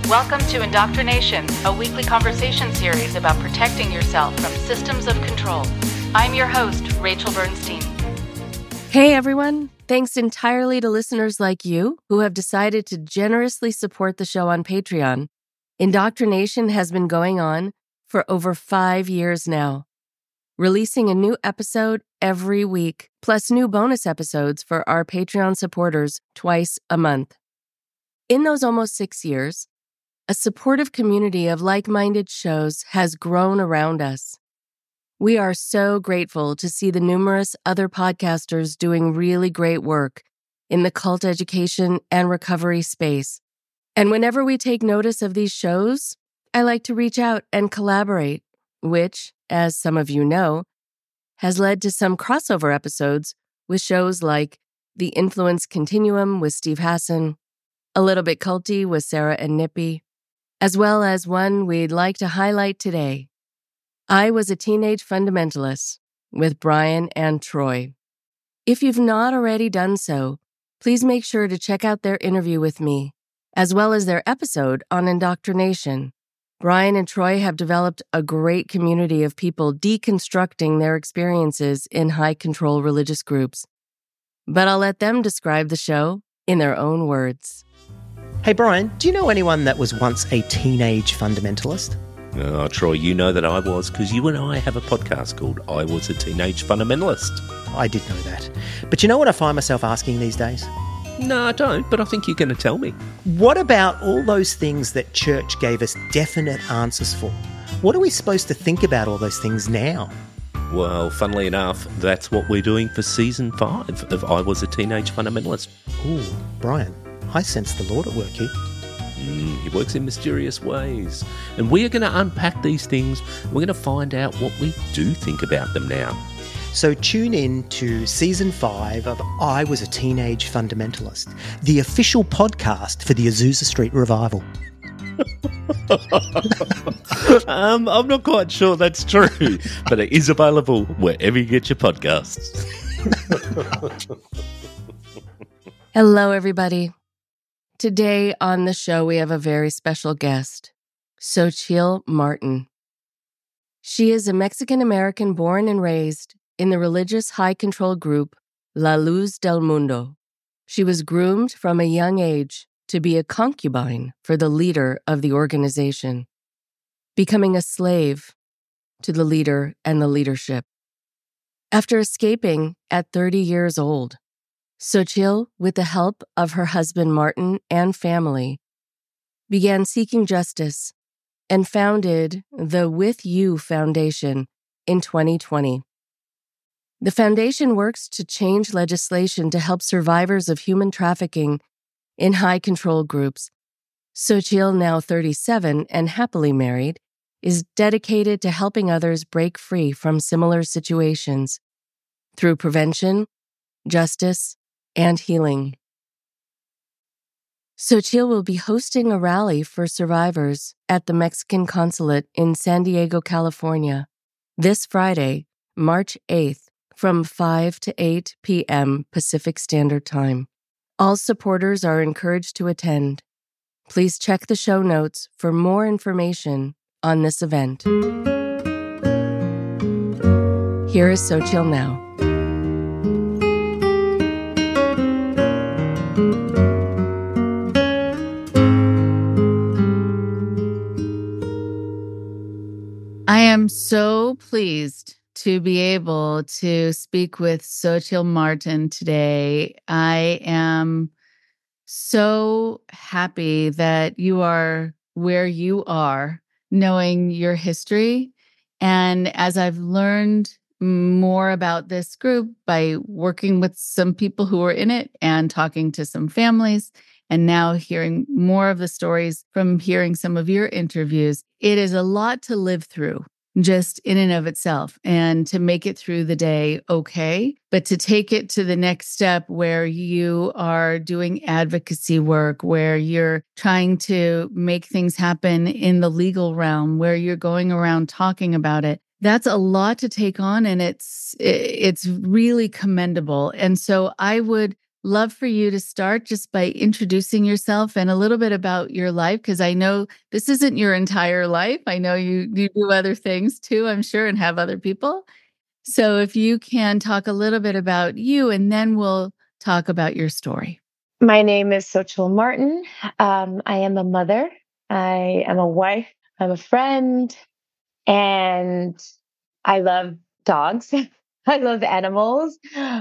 Welcome to Indoctrination, a weekly conversation series about protecting yourself from systems of control. I'm your host, Rachel Bernstein. Hey everyone, thanks entirely to listeners like you who have decided to generously support the show on Patreon. Indoctrination has been going on for over 5 years now, releasing a new episode every week, plus new bonus episodes for our Patreon supporters twice a month. In those almost 6 years, a supportive community of like-minded shows has grown around us. We are so grateful to see the numerous other podcasters doing really great work in the cult education and recovery space. And whenever we take notice of these shows, I like to reach out and collaborate, which, as some of you know, has led to some crossover episodes with shows like The Influence Continuum with Steve Hassan, A Little Bit Culty with Sarah and Nippy, as well as one we'd like to highlight today, I Was a Teenage Fundamentalist with Brian and Troy. If you've not already done so, please make sure to check out their interview with me, as well as their episode on indoctrination. Brian and Troy have developed a great community of people deconstructing their experiences in high-control religious groups. But I'll let them describe the show in their own words. Hey Brian, do you know anyone that was once a teenage fundamentalist? Oh, Troy, you know that I was, because you and I have a podcast called I Was a Teenage Fundamentalist. I did know that. But you know what I find myself asking these days? No, I don't, but I think you're going to tell me. What about all those things that church gave us definite answers for? What are we supposed to think about all those things now? Well, funnily enough, that's what we're doing for Season 5 of I Was a Teenage Fundamentalist. Ooh, Brian, I sense the Lord at work here. He works in mysterious ways. And we are going to unpack these things. We're going to find out what we do think about them now. So tune in to Season 5 of I Was a Teenage Fundamentalist, the official podcast for the Azusa Street Revival. I'm not quite sure that's true, but it is available wherever you get your podcasts. Hello, everybody. Today on the show, we have a very special guest, Xochitl Martin. She is a Mexican-American born and raised in the religious high-control group La Luz del Mundo. She was groomed from a young age to be a concubine for the leader of the organization, becoming a slave to the leader and the leadership. After escaping at 30 years old, Xochitl, with the help of her husband Martin and family, began seeking justice and founded the With You Foundation in 2020. The foundation works to change legislation to help survivors of human trafficking in high-control groups. Xochitl, now 37 and happily married, is dedicated to helping others break free from similar situations through prevention, justice, and healing. Xochitl will be hosting a rally for survivors at the Mexican Consulate in San Diego, California, this Friday, March 8th, from 5 to 8 p.m. Pacific Standard Time. All supporters are encouraged to attend. Please check the show notes for more information on this event. Here is Xochitl now. I am so pleased to be able to speak with Xochitl Martin today. I am so happy that you are where you are, knowing your history. And as I've learned more about this group by working with some people who are in it and talking to some families, and now hearing more of the stories from hearing some of your interviews, it is a lot to live through just in and of itself, and to make it through the day okay, but to take it to the next step where you are doing advocacy work, where you're trying to make things happen in the legal realm, where you're going around talking about it. That's a lot to take on, and it's really commendable. And so I would love for you to start just by introducing yourself and a little bit about your life, because I know this isn't your entire life. I know you do other things too, I'm sure, and have other people. So if you can talk a little bit about you, and then we'll talk about your story. My name is Xochitl Martin. I am a mother. I am a wife. I'm a friend. And I love dogs. I love animals.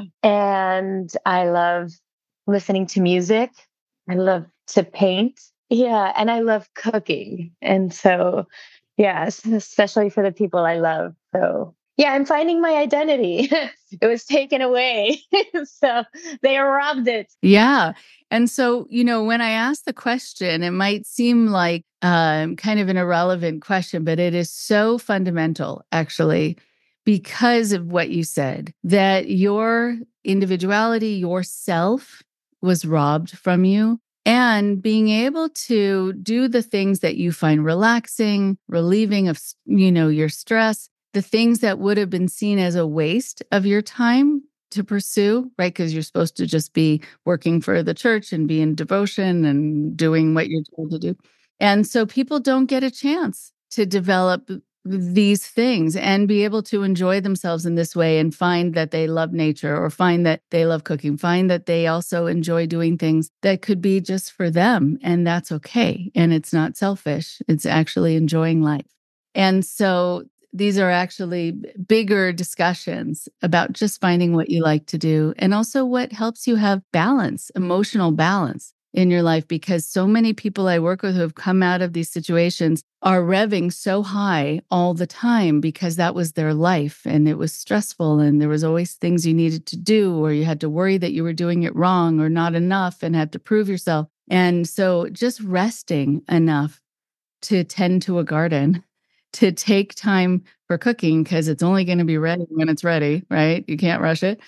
And I love listening to music. I love to paint. Yeah. And I love cooking. And so, yes, especially for the people I love. So, yeah, I'm finding my identity. It was taken away. So they robbed it. Yeah. And so, when I ask the question, it might seem like kind of an irrelevant question, but it is so fundamental, actually, because of what you said, that your individuality, yourself was robbed from you. And being able to do the things that you find relaxing, relieving of, your stress, the things that would have been seen as a waste of your time to pursue, right? Because you're supposed to just be working for the church and be in devotion and doing what you're told to do. And so people don't get a chance to develop these things and be able to enjoy themselves in this way and find that they love nature, or find that they love cooking, find that they also enjoy doing things that could be just for them. And that's okay. And it's not selfish. It's actually enjoying life. And so these are actually bigger discussions about just finding what you like to do, and also what helps you have balance, emotional balance in your life, because so many people I work with who have come out of these situations are revving so high all the time because that was their life and it was stressful and there was always things you needed to do, or you had to worry that you were doing it wrong or not enough and had to prove yourself. And so just resting enough to tend to a garden, to take time for cooking, because it's only going to be ready when it's ready, right? You can't rush it.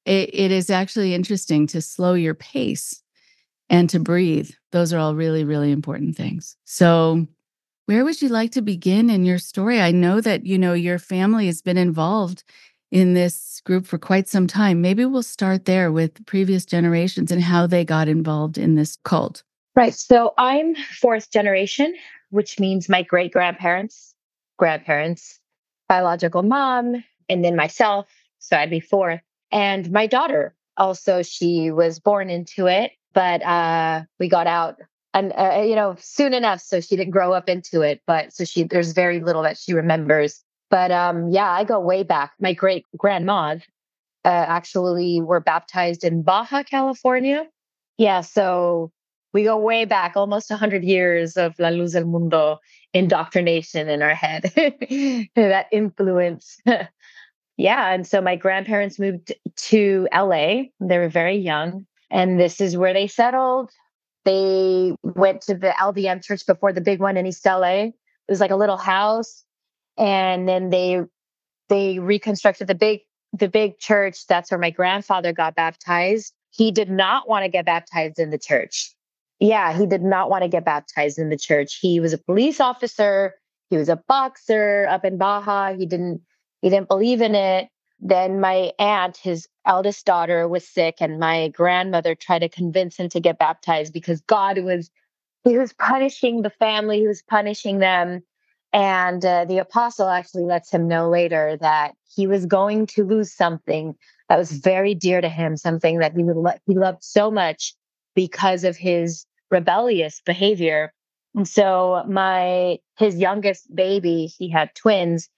It is actually interesting to slow your pace and to breathe. Those are all really, really important things. So where would you like to begin in your story? I know that, your family has been involved in this group for quite some time. Maybe we'll start there with previous generations and how they got involved in this cult. Right. So I'm fourth generation, which means my grandparents, biological mom, and then myself. So I'd be fourth. And my daughter also, she was born into it, but we got out and soon enough, so she didn't grow up into it. But so there's very little that she remembers. But I go way back. My great grandmas actually were baptized in Baja California. Yeah, so we go way back, almost 100 years of La Luz del Mundo indoctrination in our head, that influence. Yeah, and so my grandparents moved to LA. They were very young, and this is where they settled. They went to the LDM church before the big one in East LA. It was like a little house, and then they reconstructed the big church. That's where my grandfather got baptized. He did not want to get baptized in the church. Yeah, he did not want to get baptized in the church. He was a police officer. He was a boxer up in Baja. He didn't believe in it. Then my aunt, his eldest daughter, was sick, and my grandmother tried to convince him to get baptized because he was punishing the family. He was punishing them. And the apostle actually lets him know later that he was going to lose something that was very dear to him, something that he loved so much because of his rebellious behavior. And so his youngest baby, he had twins.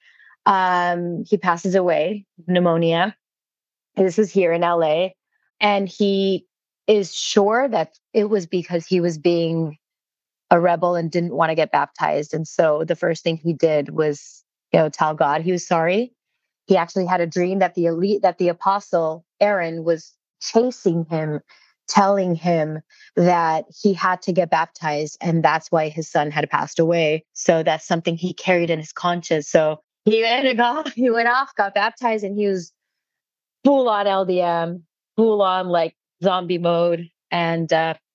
He passes away, pneumonia. This is here in LA. And he is sure that it was because he was being a rebel and didn't want to get baptized. And so the first thing he did was, tell God he was sorry. He actually had a dream that the apostle Aaron was chasing him, telling him that he had to get baptized, and that's why his son had passed away. So that's something he carried in his conscience. So he went off, got baptized, and he was full on LDM, full on like zombie mode. And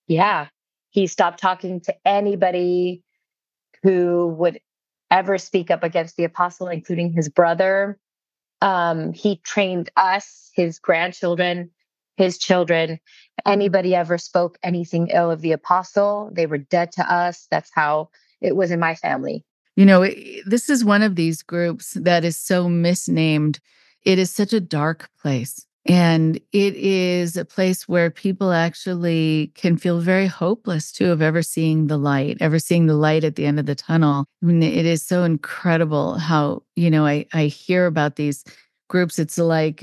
he stopped talking to anybody who would ever speak up against the apostle, including his brother. He trained us, his grandchildren, his children. Anybody ever spoke anything ill of the apostle, they were dead to us. That's how it was in my family. This is one of these groups that is so misnamed. It is such a dark place. And it is a place where people actually can feel very hopeless too of ever seeing the light at the end of the tunnel. I mean, it is so incredible how, I hear about these groups. It's like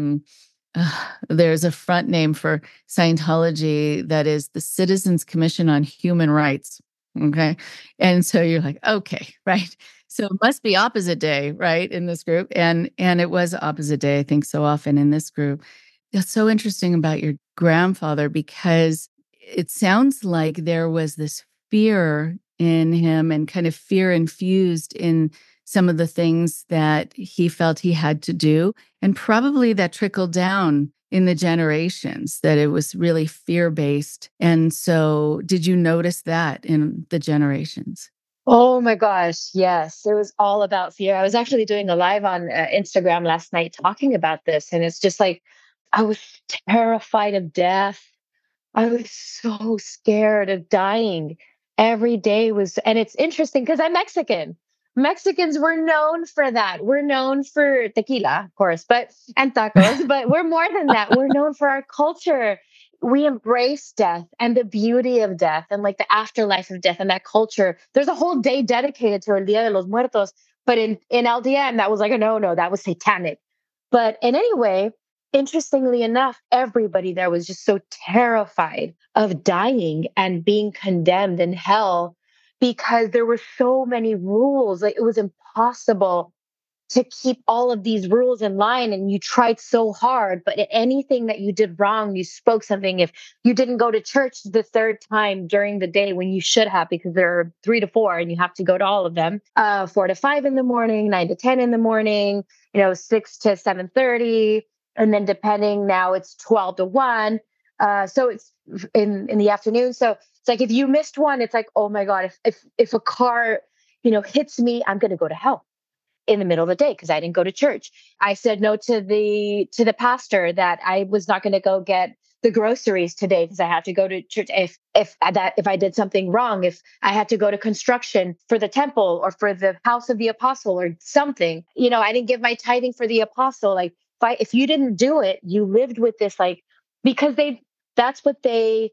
there's a front name for Scientology that is the Citizens Commission on Human Rights. Okay. And so you're like, okay, right. So it must be opposite day, right, in this group. And it was opposite day, I think, so often in this group. It's so interesting about your grandfather because it sounds like there was this fear in him and kind of fear infused in some of the things that he felt he had to do. And probably that trickled down in the generations, that it was really fear-based. And so did you notice that in the generations? Oh my gosh, yes. It was all about fear. I was actually doing a live on Instagram last night talking about this. And it's just like, I was terrified of death. I was so scared of dying. Every day was, and it's interesting because I'm Mexican. Mexicans were known for that. We're known for tequila, of course, and tacos, but we're more than that. We're known for our culture. We embrace death and the beauty of death and like the afterlife of death and that culture. There's a whole day dedicated to El Dia de los Muertos, but in LDM, that was like a no, that was satanic. But in any way, interestingly enough, everybody there was just so terrified of dying and being condemned in hell because there were so many rules. Like it was impossible to keep all of these rules in line, and you tried so hard, but anything that you did wrong, you spoke something. If you didn't go to church the third time during the day when you should have, because there are 3 to 4 and you have to go to all of them, 4 to 5 in the morning, 9 to 10 in the morning, 6 to 7:30. And then depending now it's 12 to 1. So it's in the afternoon. So it's like, if you missed one, it's like, oh my God, if a car, hits me, I'm going to go to hell in the middle of the day because I didn't go to church. I said no to the pastor that I was not going to go get the groceries today because I had to go to church. If I did something wrong, if I had to go to construction for the temple or for the house of the apostle or something, I didn't give my tithing for the apostle. Like if you didn't do it, you lived with this, like, because that's what they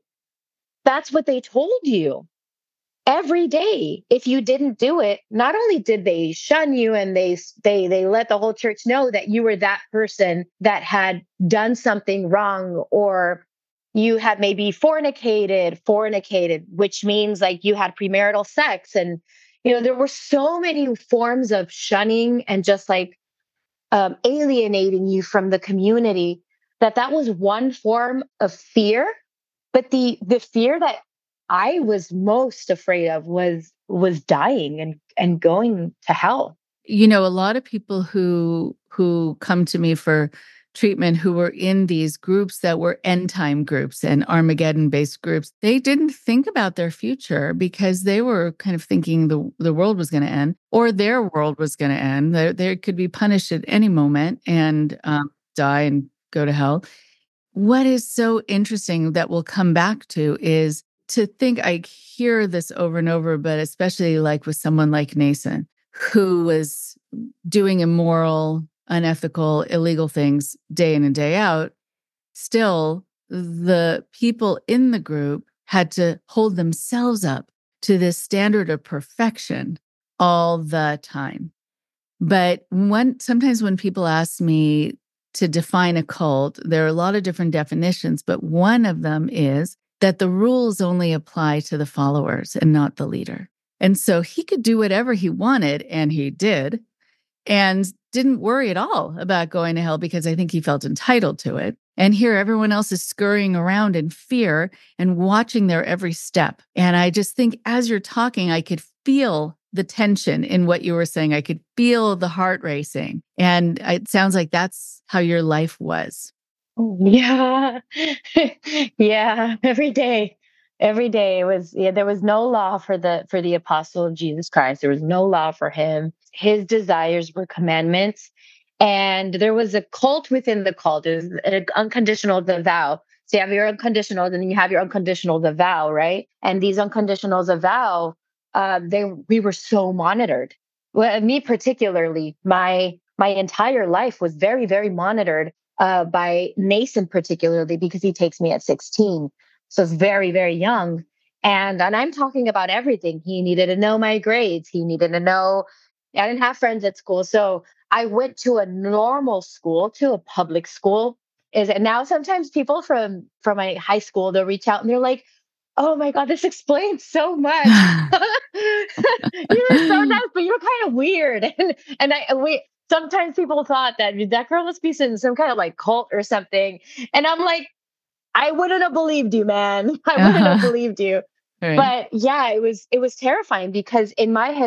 told you. Every day, if you didn't do it, not only did they shun you and they let the whole church know that you were that person that had done something wrong, or you had maybe fornicated, which means like you had premarital sex. And, there were so many forms of shunning and just like alienating you from the community, that was one form of fear. But the fear that I was most afraid of was dying and going to hell. A lot of people who come to me for treatment who were in these groups that were end time groups and Armageddon-based groups, they didn't think about their future because they were kind of thinking the world was going to end or their world was going to end. They could be punished at any moment and die and go to hell. What is so interesting that we'll come back to is to think, I hear this over and over, but especially like with someone like Nason, who was doing immoral, unethical, illegal things day in and day out, still the people in the group had to hold themselves up to this standard of perfection all the time. But sometimes when people ask me to define a cult, there are a lot of different definitions, but one of them is that the rules only apply to the followers and not the leader. And so he could do whatever he wanted, and he did, and didn't worry at all about going to hell because I think he felt entitled to it. And here everyone else is scurrying around in fear and watching their every step. And I just think as you're talking, I could feel the tension in what you were saying. I could feel the heart racing. And it sounds like that's how your life was. Yeah. Yeah. Every day it was, there was no law for the apostle of Jesus Christ. There was no law for him. His desires were commandments. And there was a cult within the cult. It was an unconditional vow. So you have your unconditional, and then you have your unconditional vow, right? And these unconditionals of vow, we were so monitored. Well, me particularly, my entire life was very, very monitored by Nason particularly, because he takes me at 16. So it's very, very young. And I'm talking about everything. He needed to know my grades. He needed to know I didn't have friends at school. So I went to a normal school, to a public school. Is and now sometimes people from my high school, they'll reach out and they're like, "Oh my God, this explains so much. You were so nice, but you're kind of weird." And we sometimes people thought that that girl must be in some kind of like cult or something. And I'm like, I wouldn't have believed you, man. I wouldn't have believed you. Right. But yeah, it was terrifying because in my head,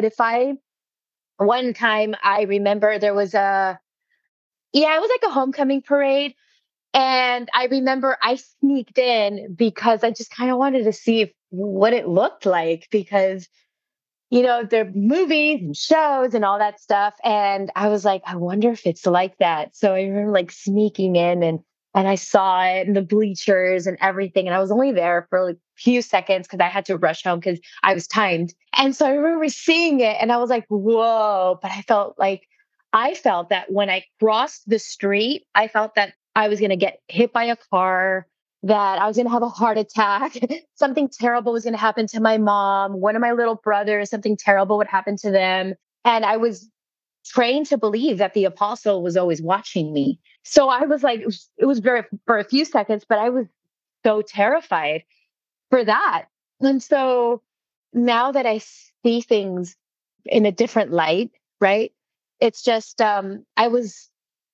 one time I remember there was it was like a homecoming parade. And I remember I sneaked in because I just kind of wanted to see what it looked like because, there are movies and shows and all that stuff. And I was like, I wonder if it's like that. So I remember like sneaking in and I saw it in the bleachers and everything. And I was only there for like a few seconds because I had to rush home because I was timed. And so I remember seeing it and I was like, whoa. But I felt that when I crossed the street, I felt that I was going to get hit by a car, that I was going to have a heart attack. Something terrible was going to happen to my mom, one of my little brothers, something terrible would happen to them. And I was trained to believe that the apostle was always watching me. So I was like, it was very for a few seconds, but I was so terrified for that. And so now that I see things in a different light, right? It's just I was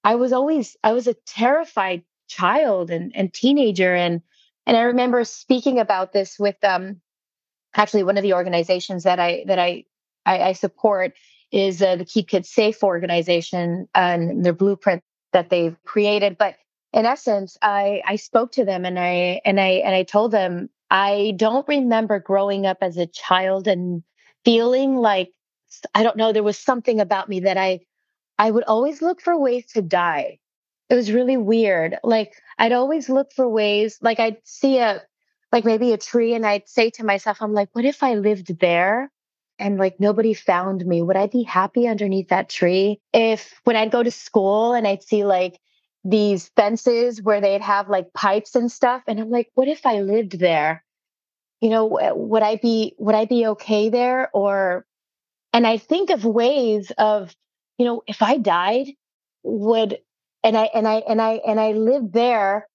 a terrified child and teenager, and I remember speaking about this with actually one of the organizations that I support is the Keep Kids Safe organization and their blueprint that they've created. But in essence, I spoke to them and I told them I don't remember growing up as a child and feeling like, I don't know, there was something about me that I would always look for ways to die. It was really weird. Like I'd always look for ways, like I'd see maybe a tree and I'd say to myself, I'm like, what if I lived there and like nobody found me? Would I be happy underneath that tree? If when I'd go to school and I'd see like these fences where they'd have like pipes and stuff. And I'm like, what if I lived there? Would I be okay there? And I think of ways of, if I died, and I lived there,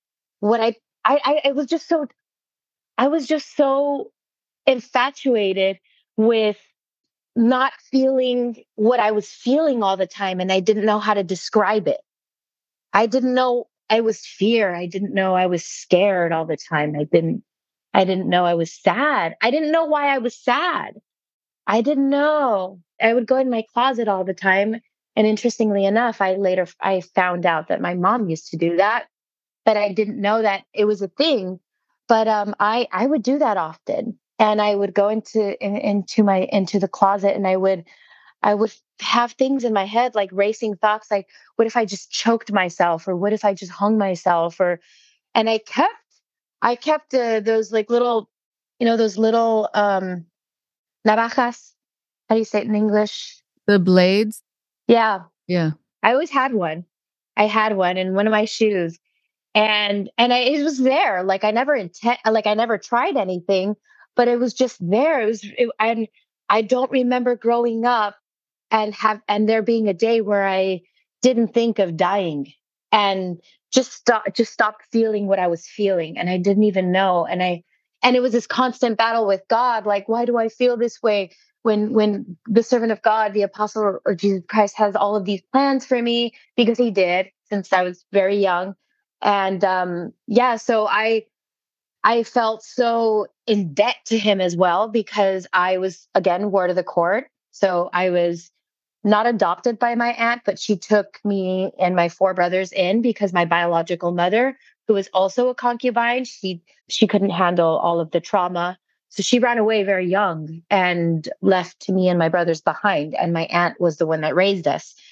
I was just so infatuated with not feeling what I was feeling all the time. And I didn't know how to describe it. I didn't know I was fear. I didn't know I was scared all the time. I didn't know I was sad. I didn't know why I was sad. I didn't know. I would go in my closet all the time. And interestingly enough, I found out that my mom used to do that, but I didn't know that it was a thing. But I would do that often, and I would go into the closet, and I would have things in my head like racing thoughts, like what if I just choked myself, or what if I just hung myself, and I kept those like little, those little navajas. How do you say it in English? The blades. Yeah. Yeah. I always had one. I had one in one of my shoes. And it was there. Like I never tried anything, but it was just there. I don't remember growing up and there being a day where I didn't think of dying and just stopped feeling what I was feeling. And I didn't even know. And it was this constant battle with God. Like, why do I feel this way? When the servant of God, the apostle or Jesus Christ, has all of these plans for me, because he did since I was very young. And so I felt so in debt to him as well, because I was, again, ward of the court. So I was not adopted by my aunt, but she took me and my 4 brothers in because my biological mother, who was also a concubine, she couldn't handle all of the trauma. So she ran away very young and left me and my brothers behind. And my aunt was the one that raised us.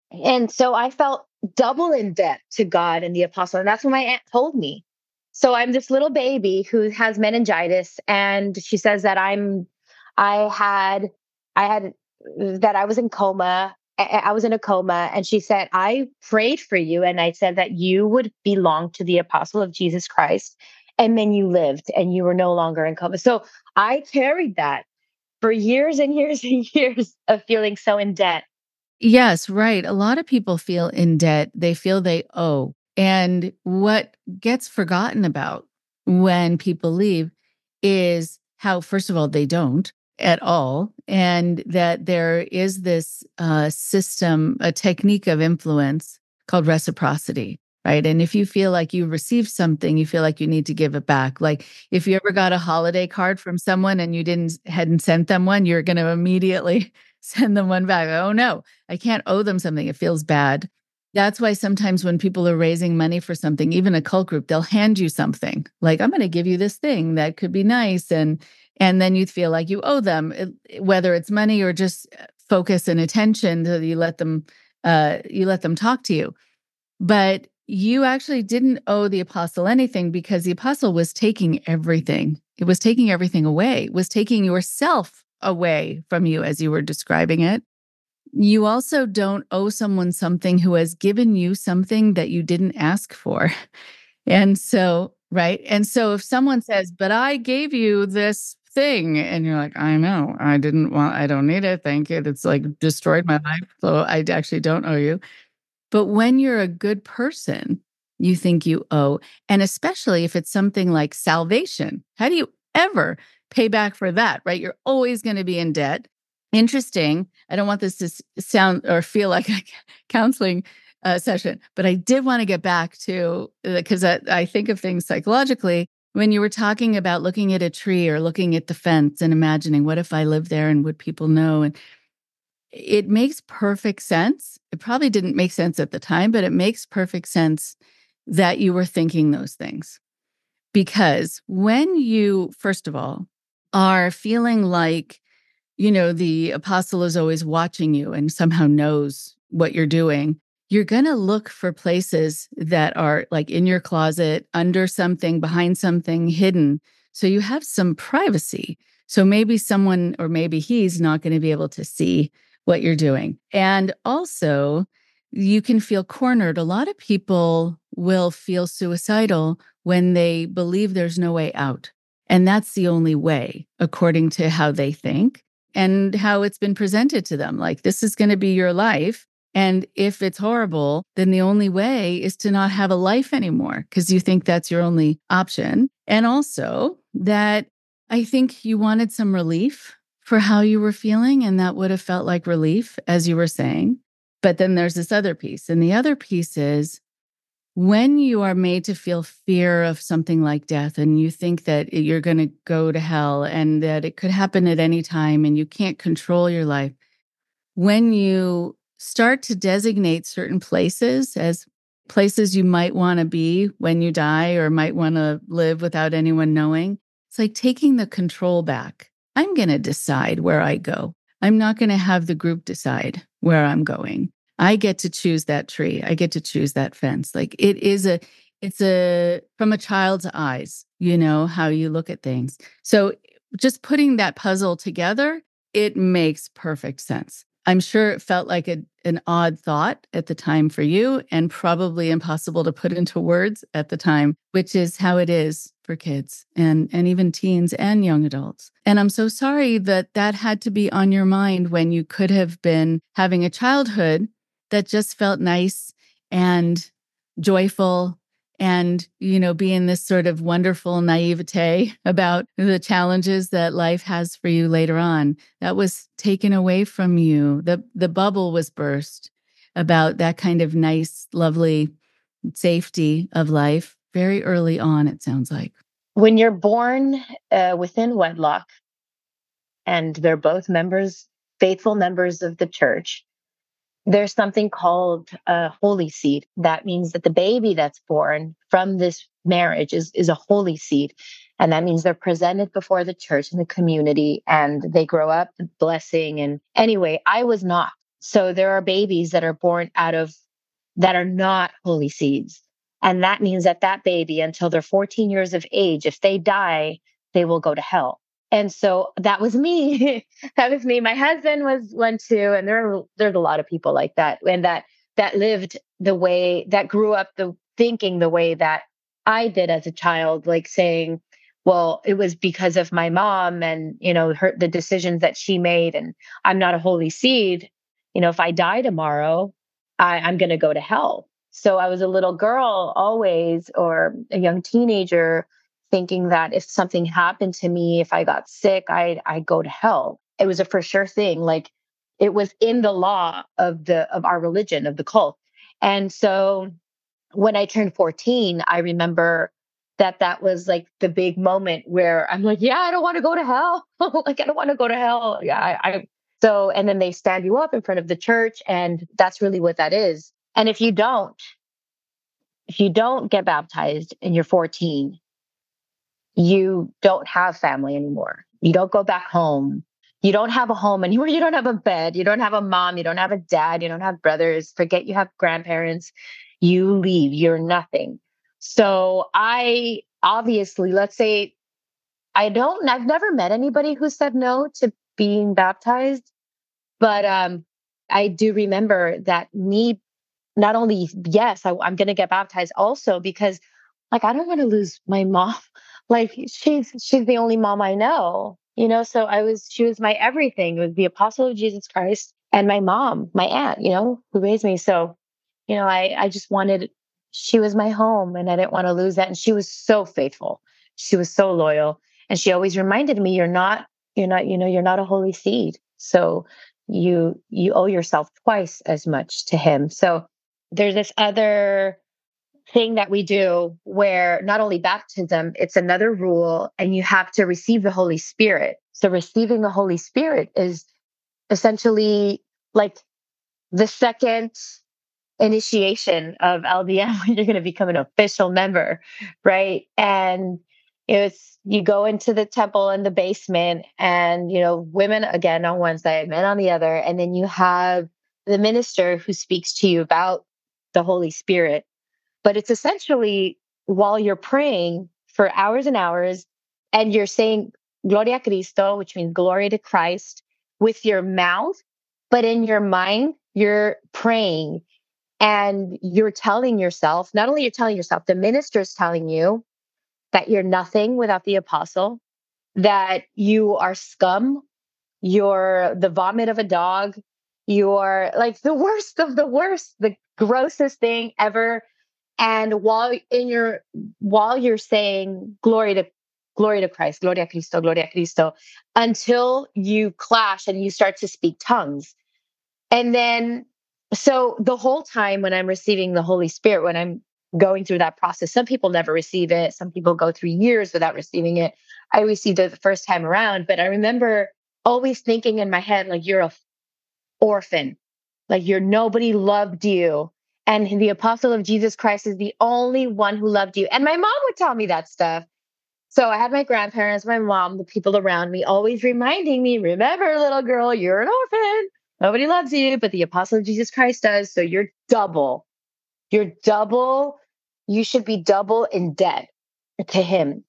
And so I felt double in debt to God and the apostle. And that's what my aunt told me. So I'm this little baby who has meningitis. And she says that I had, I had, that I was in coma. I was in a coma. And she said, I prayed for you. And I said that you would belong to the apostle of Jesus Christ. And then you lived and you were no longer in coma. So I carried that for years and years and years of feeling so in debt. Yes, right. A lot of people feel in debt. They feel they owe. And what gets forgotten about when people leave is how, first of all, they don't at all. And that there is this system, a technique of influence called reciprocity, right? And if you feel like you received something, you feel like you need to give it back. Like if you ever got a holiday card from someone and you hadn't sent them one, you're going to immediately send them one back. Oh no, I can't owe them something. It feels bad. That's why sometimes when people are raising money for something, even a cult group, they'll hand you something like, I'm going to give you this thing that could be nice. And then you feel like you owe them, whether it's money or just focus and attention. So you let them talk to you. But you actually didn't owe the apostle anything because the apostle was taking everything. It was taking everything away. It was taking yourself away from you as you were describing it. You also don't owe someone something who has given you something that you didn't ask for. And so, right? And so if someone says, but I gave you this thing, and you're like, I know, I don't need it. Thank you. That's like destroyed my life. So I actually don't owe you. But when you're a good person, you think you owe. And especially if it's something like salvation, how do you ever pay back for that, right? You're always going to be in debt. Interesting. I don't want this to sound or feel like a counseling session, but I did want to get back to, because I think of things psychologically, when you were talking about looking at a tree or looking at the fence and imagining, what if I lived there and would people know? And it makes perfect sense. It probably didn't make sense at the time, but it makes perfect sense that you were thinking those things. Because when you, first of all, are feeling like, the apostle is always watching you and somehow knows what you're doing, you're going to look for places that are like in your closet, under something, behind something, hidden. So you have some privacy. So maybe someone, or maybe he's not going to be able to see what you're doing. And also, you can feel cornered. A lot of people will feel suicidal when they believe there's no way out. And that's the only way, according to how they think and how it's been presented to them. Like, this is going to be your life. And if it's horrible, then the only way is to not have a life anymore because you think that's your only option. And also that I think you wanted some relief for how you were feeling, and that would have felt like relief, as you were saying. But then there's this other piece. And the other piece is when you are made to feel fear of something like death and you think that you're going to go to hell and that it could happen at any time and you can't control your life, when you start to designate certain places as places you might want to be when you die or might want to live without anyone knowing, it's like taking the control back. I'm going to decide where I go. I'm not going to have the group decide where I'm going. I get to choose that tree. I get to choose that fence. Like it's from a child's eyes, how you look at things. So just putting that puzzle together, it makes perfect sense. I'm sure it felt like an odd thought at the time for you and probably impossible to put into words at the time, which is how it is for kids and even teens and young adults. And I'm so sorry that had to be on your mind when you could have been having a childhood that just felt nice and joyful and, being this sort of wonderful naivete about the challenges that life has for you later on. That was taken away from you. The bubble was burst about that kind of nice, lovely safety of life very early on, it sounds like. When you're born within wedlock and they're both faithful members of the church, there's something called a holy seed. That means that the baby that's born from this marriage is a holy seed. And that means they're presented before the church and the community and they grow up blessing. And anyway, I was not. So there are babies that are born that are not holy seeds. And that means that that baby, until they're 14 years of age, if they die, they will go to hell. And so that was me. That was me. My husband was one too. And there's a lot of people like that. And that lived the way, that grew up thinking the way that I did as a child, like saying, well, it was because of my mom and, the decisions that she made, and I'm not a holy seed. If I die tomorrow, I'm going to go to hell. So I was a little girl always, or a young teenager, thinking that if something happened to me, if I got sick, I'd go to hell. It was a for sure thing. Like, it was in the law of our religion, of the cult. And so when I turned 14, I remember that was like the big moment where I'm like, yeah, I don't want to go to hell. Like, I don't want to go to hell. Yeah. So, and then they stand you up in front of the church, and that's really what that is. And if you don't get baptized and you're 14, you don't have family anymore. You don't go back home. You don't have a home anymore. You don't have a bed. You don't have a mom. You don't have a dad. You don't have brothers. Forget you have grandparents. You leave. You're nothing. So I obviously, let's say, I've never met anybody who said no to being baptized, but I do remember that me, not only, yes, I'm going to get baptized also because, like, I don't want to lose my mom. Like, she's the only mom I know, so she was my everything. It was the apostle of Jesus Christ and my mom, my aunt, who raised me. So, I just wanted, she was my home, and I didn't want to lose that. And she was so faithful. She was so loyal. And she always reminded me, you're not a holy seed. So you owe yourself twice as much to him. So there's this other thing that we do where not only baptism, it's another rule, and you have to receive the Holy Spirit. So receiving the Holy Spirit is essentially like the second initiation of LDS when you're going to become an official member, right? And you go into the temple in the basement, and women again on one side, men on the other, and then you have the minister who speaks to you about the Holy Spirit. But it's essentially while you're praying for hours and hours, and you're saying Gloria a Cristo, which means glory to Christ, with your mouth, but in your mind, you're praying, and you're telling yourself, not only you're telling yourself, the minister's telling you that you're nothing without the apostle, that you are scum, you're the vomit of a dog, you're like the worst of the worst, the grossest thing ever. And while you're saying glory to Christ, Gloria a Cristo, Gloria a Cristo, until you clash and you start to speak tongues. And then, so the whole time when I'm receiving the Holy Spirit, when I'm going through that process, some people never receive it. Some people go through years without receiving it. I received it the first time around, but I remember always thinking in my head, like, you're an orphan, like nobody loved you. And the apostle of Jesus Christ is the only one who loved you. And my mom would tell me that stuff. So I had my grandparents, my mom, the people around me, always reminding me, remember, little girl, you're an orphan. Nobody loves you, but the apostle of Jesus Christ does. So you're double. You're double. You should be double in debt to him.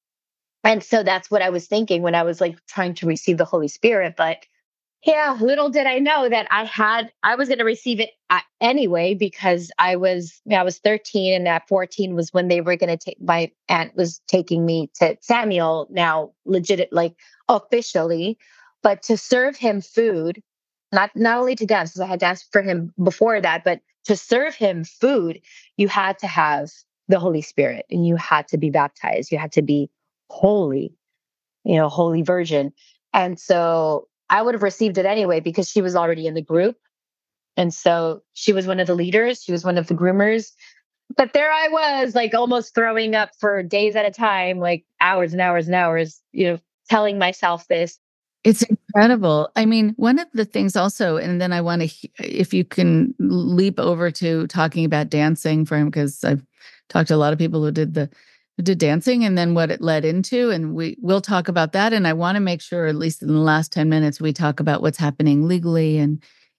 And so that's what I was thinking when I was like trying to receive the Holy Spirit. But yeah, little did I know that I was going to receive it anyway, because I was 13, and at 14 was when they were going to take, my aunt was taking me to Samuel, now legit, like officially, but to serve him food, not only to dance, because I had danced for him before that, but to serve him food, you had to have the Holy Spirit, and you had to be baptized. You had to be holy, holy virgin. And so I would have received it anyway because she was already in the group. And so she was one of the leaders. She was one of the groomers. But there I was, like almost throwing up for days at a time, like hours and hours and hours, telling myself this. It's incredible. I mean, one of the things also, and then I want to, if you can leap over to talking about dancing for him, because I've talked to a lot of people who did dancing and then what it led into, and we'll talk about that. And I want to make sure, at least in the last 10 minutes, we talk about what's happening legally and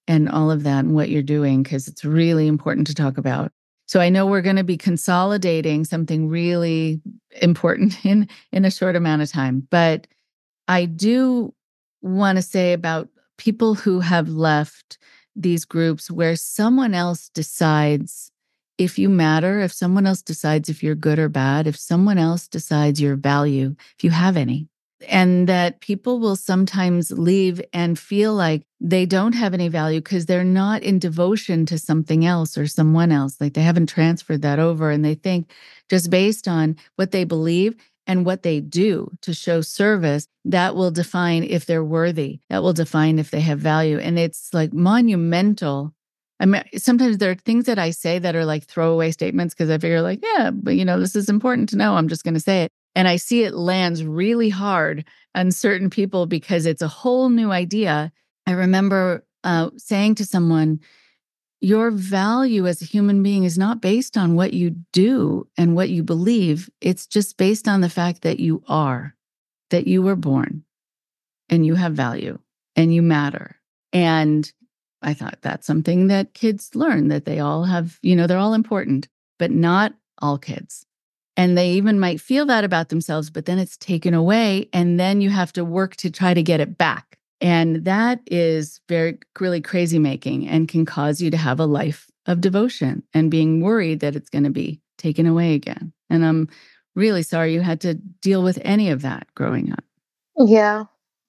and all of that and what you're doing, because it's really important to talk about. So I know we're going to be consolidating something really important in a short amount of time, but I do want to say about people who have left these groups where someone else decides if you matter, if someone else decides if you're good or bad, if someone else decides your value, if you have any. And that people will sometimes leave and feel like they don't have any value because they're not in devotion to something else or someone else. Like they haven't transferred that over. And they think just based on what they believe and what they do to show service, that will define if they're worthy. That will define if they have value. And it's like monumental. I mean, sometimes there are things that I say that are like throwaway statements because I figure like, yeah, but this is important to know. I'm just going to say it. And I see it lands really hard on certain people because it's a whole new idea. I remember saying to someone, your value as a human being is not based on what you do and what you believe. It's just based on the fact that you are, that you were born and you have value and you matter. And I thought that's something that kids learn, that they all have, they're all important, but not all kids. And they even might feel that about themselves, but then it's taken away. And then you have to work to try to get it back. And that is really crazy making and can cause you to have a life of devotion and being worried that it's going to be taken away again. And I'm really sorry you had to deal with any of that growing up. Yeah.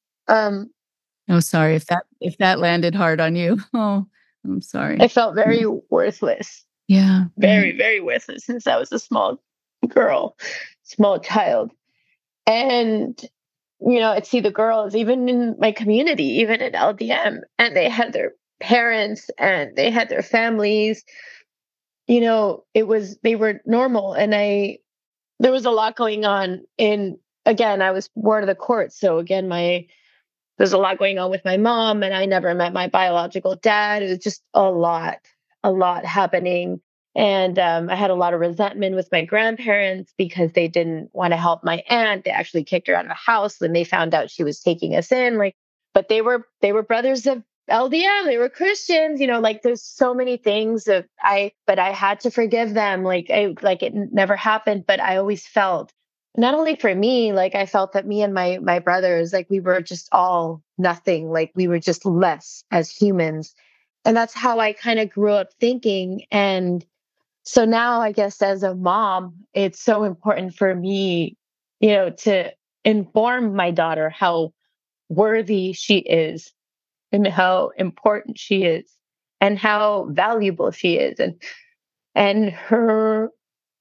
Oh, sorry if that landed hard on you. Oh, I'm sorry. I felt very worthless. Yeah. Very, very worthless since I was a small girl, small child. And, I'd see the girls, even in my community, even in LDM, and they had their parents and they had their families. They were normal. And there was a lot going on again, I was ward of the court. So again, there's a lot going on with my mom, and I never met my biological dad. It was just a lot happening. And I had a lot of resentment with my grandparents because they didn't want to help my aunt. They actually kicked her out of the house when they found out she was taking us in. But they were brothers of LDM. They were Christians. There's so many things but I had to forgive them. It never happened. But I always felt, not only for me, I felt that me and my brothers, we were just all nothing. We were just less as humans. And that's how I kind of grew up thinking. And so now I guess as a mom, it's so important for me, to inform my daughter how worthy she is and how important she is and how valuable she is and her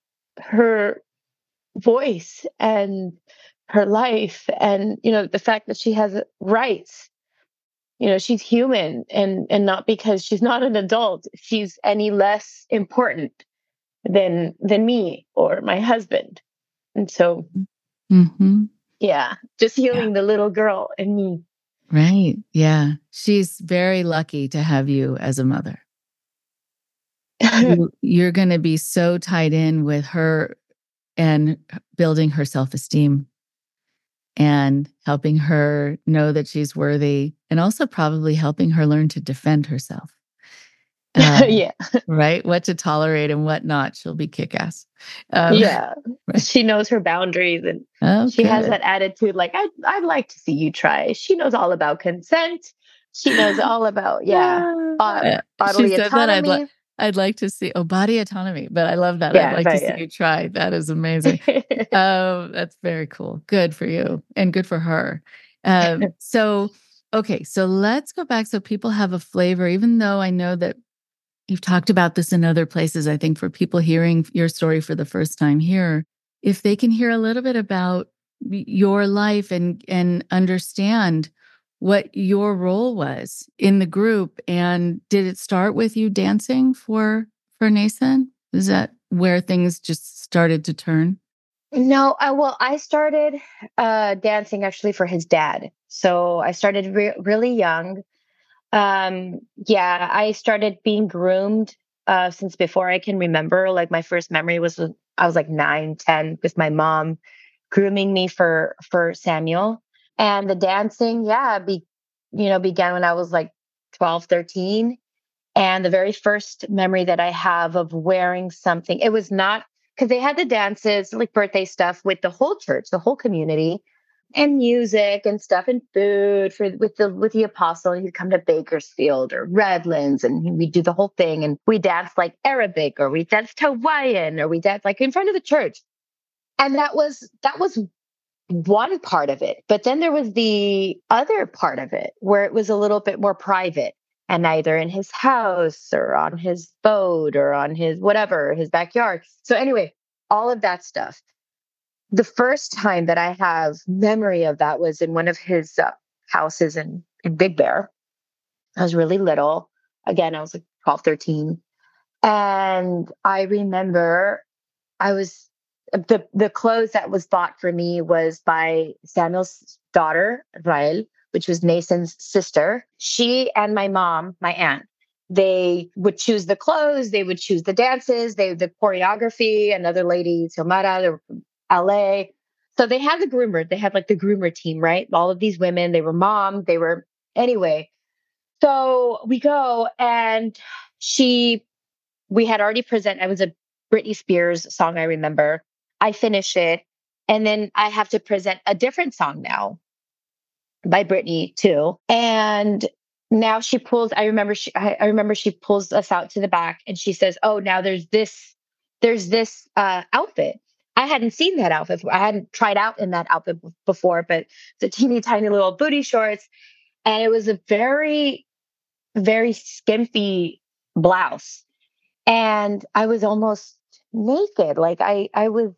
voice and her life and, the fact that she has rights. She's human and not because she's not an adult, she's any less important than me or my husband. And so, yeah, just healing the little girl in me. Right. Yeah. She's very lucky to have you as a mother. You're going to be so tied in with her and building her self-esteem and helping her know that she's worthy, and also probably helping her learn to defend herself. Yeah. Right? What to tolerate and what not. She'll be kick-ass. Yeah. Right. She knows her boundaries, and she has that attitude I'd like to see you try. She knows all about consent. She knows all about, bodily autonomy. I'd like to see body autonomy, but I love that. Yeah, I'd like to see you try. That is amazing. That's very cool. Good for you and good for her. So let's go back so people have a flavor, even though I know that you've talked about this in other places. I think for people hearing your story for the first time here, if they can hear a little bit about your life and understand what your role was in the group. And did it start with you dancing for Nathan? Is that where things just started to turn? No, I started dancing actually for his dad. So I started really young. I started being groomed since before I can remember. My first memory was when I was 9, 10 with my mom grooming me for Samuel. And the dancing, began when I was 12, 13. And the very first memory that I have of wearing something, it was not because they had the dances, like birthday stuff with the whole church, the whole community, and music and stuff and food for with the apostle. He'd come to Bakersfield or Redlands and we'd do the whole thing. And we danced like Arabic or we danced Hawaiian or we danced like in front of the church. And that was one part of it. But then there was the other part of it where it was a little bit more private and either in his house or on his boat or on his whatever, his backyard. So anyway, all of that stuff. The first time that I have memory of that was in one of his houses in Big Bear. I was really little. Again, I was like 12, 13. And I remember the clothes that was bought for me was by Samuel's daughter, Rael, which was Nason's sister. She and my mom, my aunt, they would choose the clothes, they would choose the dances, the choreography, another lady, Xiomara, LA. So they had the groomer. They had like the groomer team, right? All of these women, they were mom, anyway. So we go and we had already I was a Britney Spears song, I remember. I finish it. And then I have to present a different song now by Britney too. And now I remember she pulls us out to the back and she says, oh, now there's this outfit. I hadn't seen that outfit. I hadn't tried out in that outfit before, but the teeny tiny little booty shorts. And it was a very, very skimpy blouse. And I was almost naked. Like I was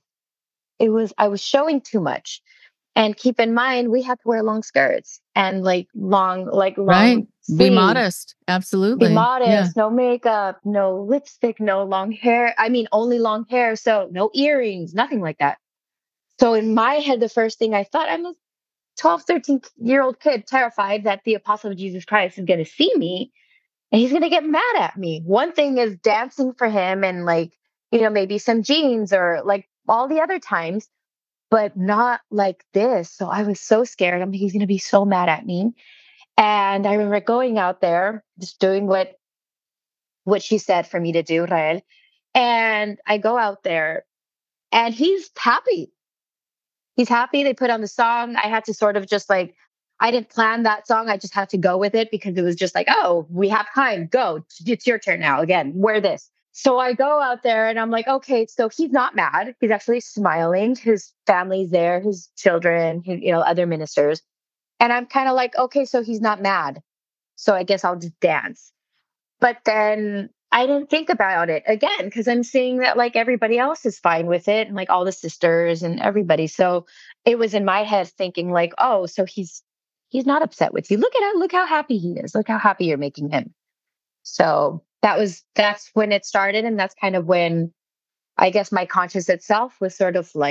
showing too much. And keep in mind, we have to wear long skirts and long right. sleeves. Be modest. Absolutely. Be modest. Yeah. No makeup, no lipstick, no long hair. I mean, only long hair. So no earrings, nothing like that. So in my head, the first thing I thought, I'm a 12, 13-year-old kid terrified that the apostle of Jesus Christ is going to see me and he's going to get mad at me. One thing is dancing for him and maybe some jeans or like all the other times, but not like this. So I was so scared. He's going to be so mad at me. And I remember going out there, just doing what she said for me to do, Rael. And I go out there and he's happy. He's happy. They put on the song. I had to sort of just I didn't plan that song. I just had to go with it because it was just oh, we have time. Go. It's your turn now. Again, wear this. So I go out there and I'm like, okay, so he's not mad. He's actually smiling. His family's there, his children, other ministers. And I'm kind of like, okay, so he's not mad. So I guess I'll just dance. But then I didn't think about it again because I'm seeing that everybody else is fine with it and all the sisters and everybody. So it was in my head thinking oh, so he's not upset with you. Look how happy he is. Look how happy you're making him. So that's when it started. And that's kind of when I guess my conscience itself was sort of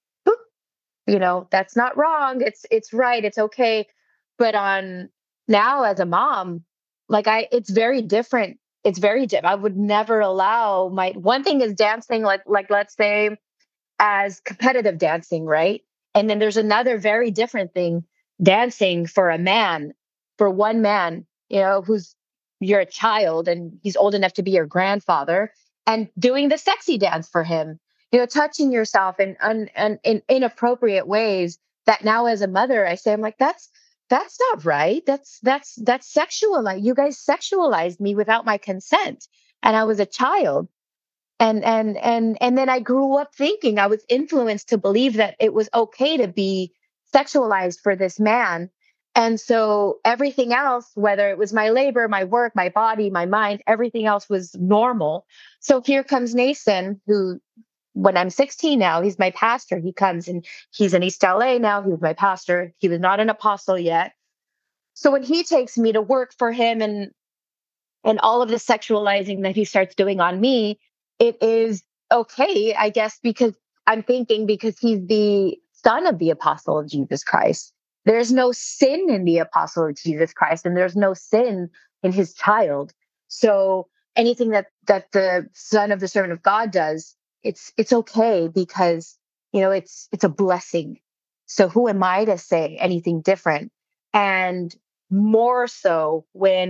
boop, that's not wrong. It's right. It's okay. But on now as a mom, it's very different. It's very different. I would never allow one thing is dancing, let's say as competitive dancing, right? And then there's another very different thing, dancing for one man, who's you're a child and he's old enough to be your grandfather and doing the sexy dance for him, touching yourself in inappropriate ways that now as a mother, I say, I'm like, that's not right. That's sexual. You guys sexualized me without my consent. And I was a child. And then I grew up thinking I was influenced to believe that it was okay to be sexualized for this man. And so everything else, whether it was my labor, my work, my body, my mind, everything else was normal. So here comes Nason, who, when I'm 16 now, he's my pastor. He comes and he's in East LA now. He was my pastor. He was not an apostle yet. So when he takes me to work for him and all of the sexualizing that he starts doing on me, it is okay, I guess, because he's the son of the apostle of Jesus Christ. There's no sin in the apostle of Jesus Christ, and there's no sin in his child. So anything that the son of the servant of God does, it's okay because, it's a blessing. So who am I to say anything different? And more so when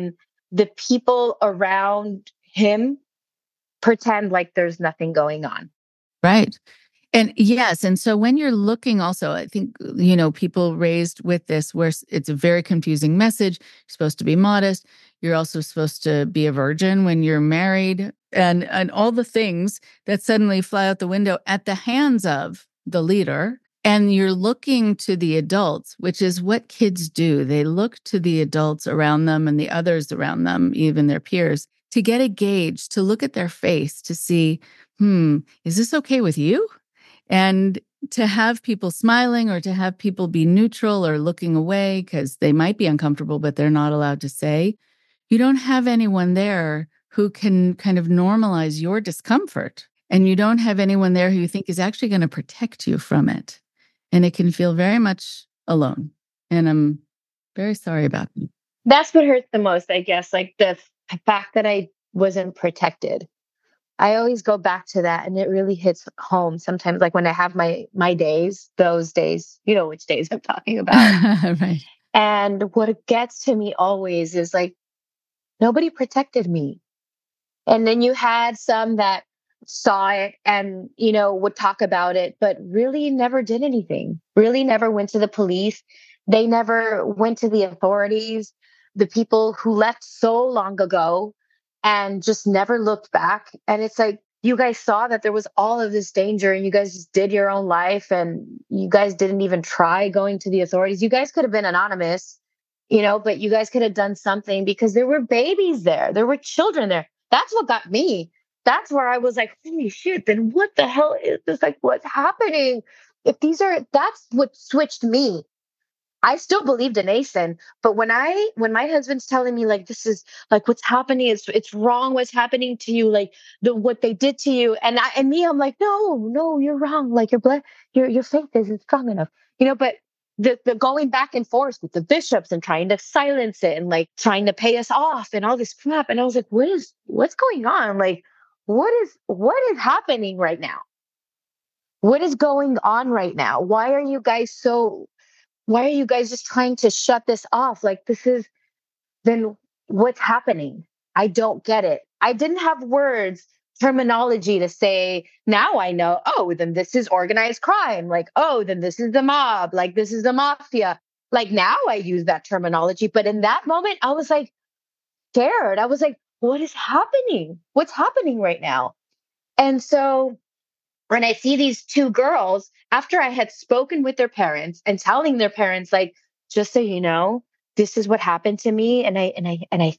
the people around him pretend like there's nothing going on. Right. And yes. And so when you're looking also, I think, people raised with this where it's a very confusing message. You're supposed to be modest. You're also supposed to be a virgin when you're married and all the things that suddenly fly out the window at the hands of the leader. And you're looking to the adults, which is what kids do. They look to the adults around them and the others around them, even their peers, to get a gauge, to look at their face, to see, is this okay with you? And to have people smiling or to have people be neutral or looking away because they might be uncomfortable, but they're not allowed to say, you don't have anyone there who can kind of normalize your discomfort. And you don't have anyone there who you think is actually going to protect you from it. And it can feel very much alone. And I'm very sorry about it. That's what hurts the most, I guess, like the fact that I wasn't protected. I always go back to that, and it really hits home sometimes, like when I have my days, those days, you know which days I'm talking about. Right. And what gets to me always is like, nobody protected me. And then you had some that saw it and, would talk about it, but really never did anything, really never went to the police. They never went to the authorities, the people who left so long ago and just never looked back. And it's like, you guys saw that there was all of this danger and you guys just did your own life and you guys didn't even try going to the authorities. You guys could have been anonymous, but you guys could have done something because there were babies there. There were children there. That's what got me. That's where I was like, holy shit, then what the hell is this? Like, what's happening? That's what switched me. I still believed in ASIN, but when my husband's telling me like, this is like what's happening, it's wrong what's happening to you, like what they did to you. And I'm like, no, you're wrong. Like your faith isn't strong enough, but the going back and forth with the bishops and trying to silence it and like trying to pay us off and all this crap. And I was like, what's going on? Like, what is happening right now? What is going on right now? Why are you guys just trying to shut this off? Like then what's happening? I don't get it. I didn't have terminology to say, now I know, oh, then this is organized crime. Like, oh, then this is the mob. Like, this is the mafia. Like, now I use that terminology. But in that moment, I was like scared. I was like, what is happening? What's happening right now? And so when I see these two girls, after I had spoken with their parents and telling their parents, like, just so you know, this is what happened to me. And I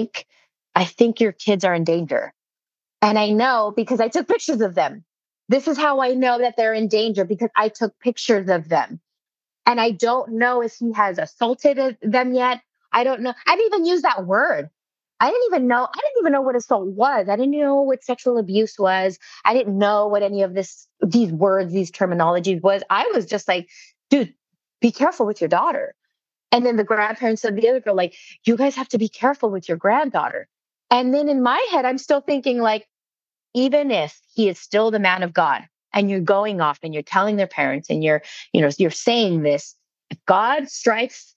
think your kids are in danger. And I know because I took pictures of them. This is how I know that they're in danger because I took pictures of them. And I don't know if he has assaulted them yet. I don't know. I didn't even use that word. I didn't even know what assault was. I didn't know what sexual abuse was. I didn't know what any of these words, these terminologies was. I was just like, dude, be careful with your daughter. And then the grandparents said to the other girl, like, you guys have to be careful with your granddaughter. And then in my head, I'm still thinking like, even if he is still the man of God and you're going off and you're telling their parents and you're saying this, if God strikes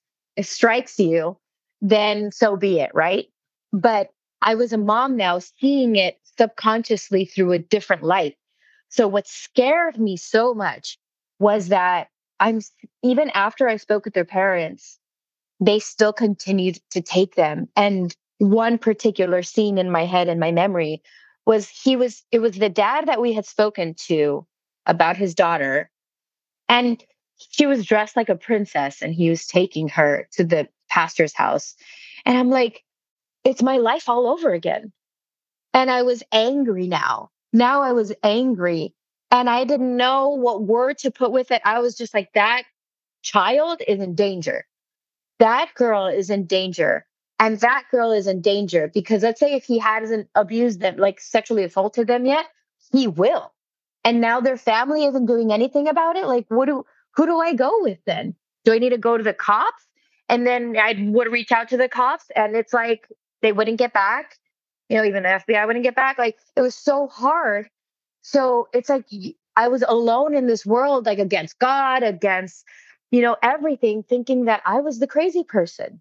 you, then so be it, right? But I was a mom now seeing it subconsciously through a different light. So what scared me so much was that even after I spoke with their parents, they still continued to take them. And one particular scene in my head and my memory was it was the dad that we had spoken to about his daughter. And she was dressed like a princess and he was taking her to the pastor's house. And I'm like, it's my life all over again. And I was angry now. Now I was angry and I didn't know what word to put with it. I was just like, that child is in danger. That girl is in danger. And that girl is in danger because let's say if he hasn't abused them, like sexually assaulted them yet, he will. And now their family isn't doing anything about it. Like, who do I go with then? Do I need to go to the cops? And then I would reach out to the cops and it's like, they wouldn't get back. Even the FBI wouldn't get back. Like, it was so hard. So it's like, I was alone in this world, like against God, against, everything, thinking that I was the crazy person.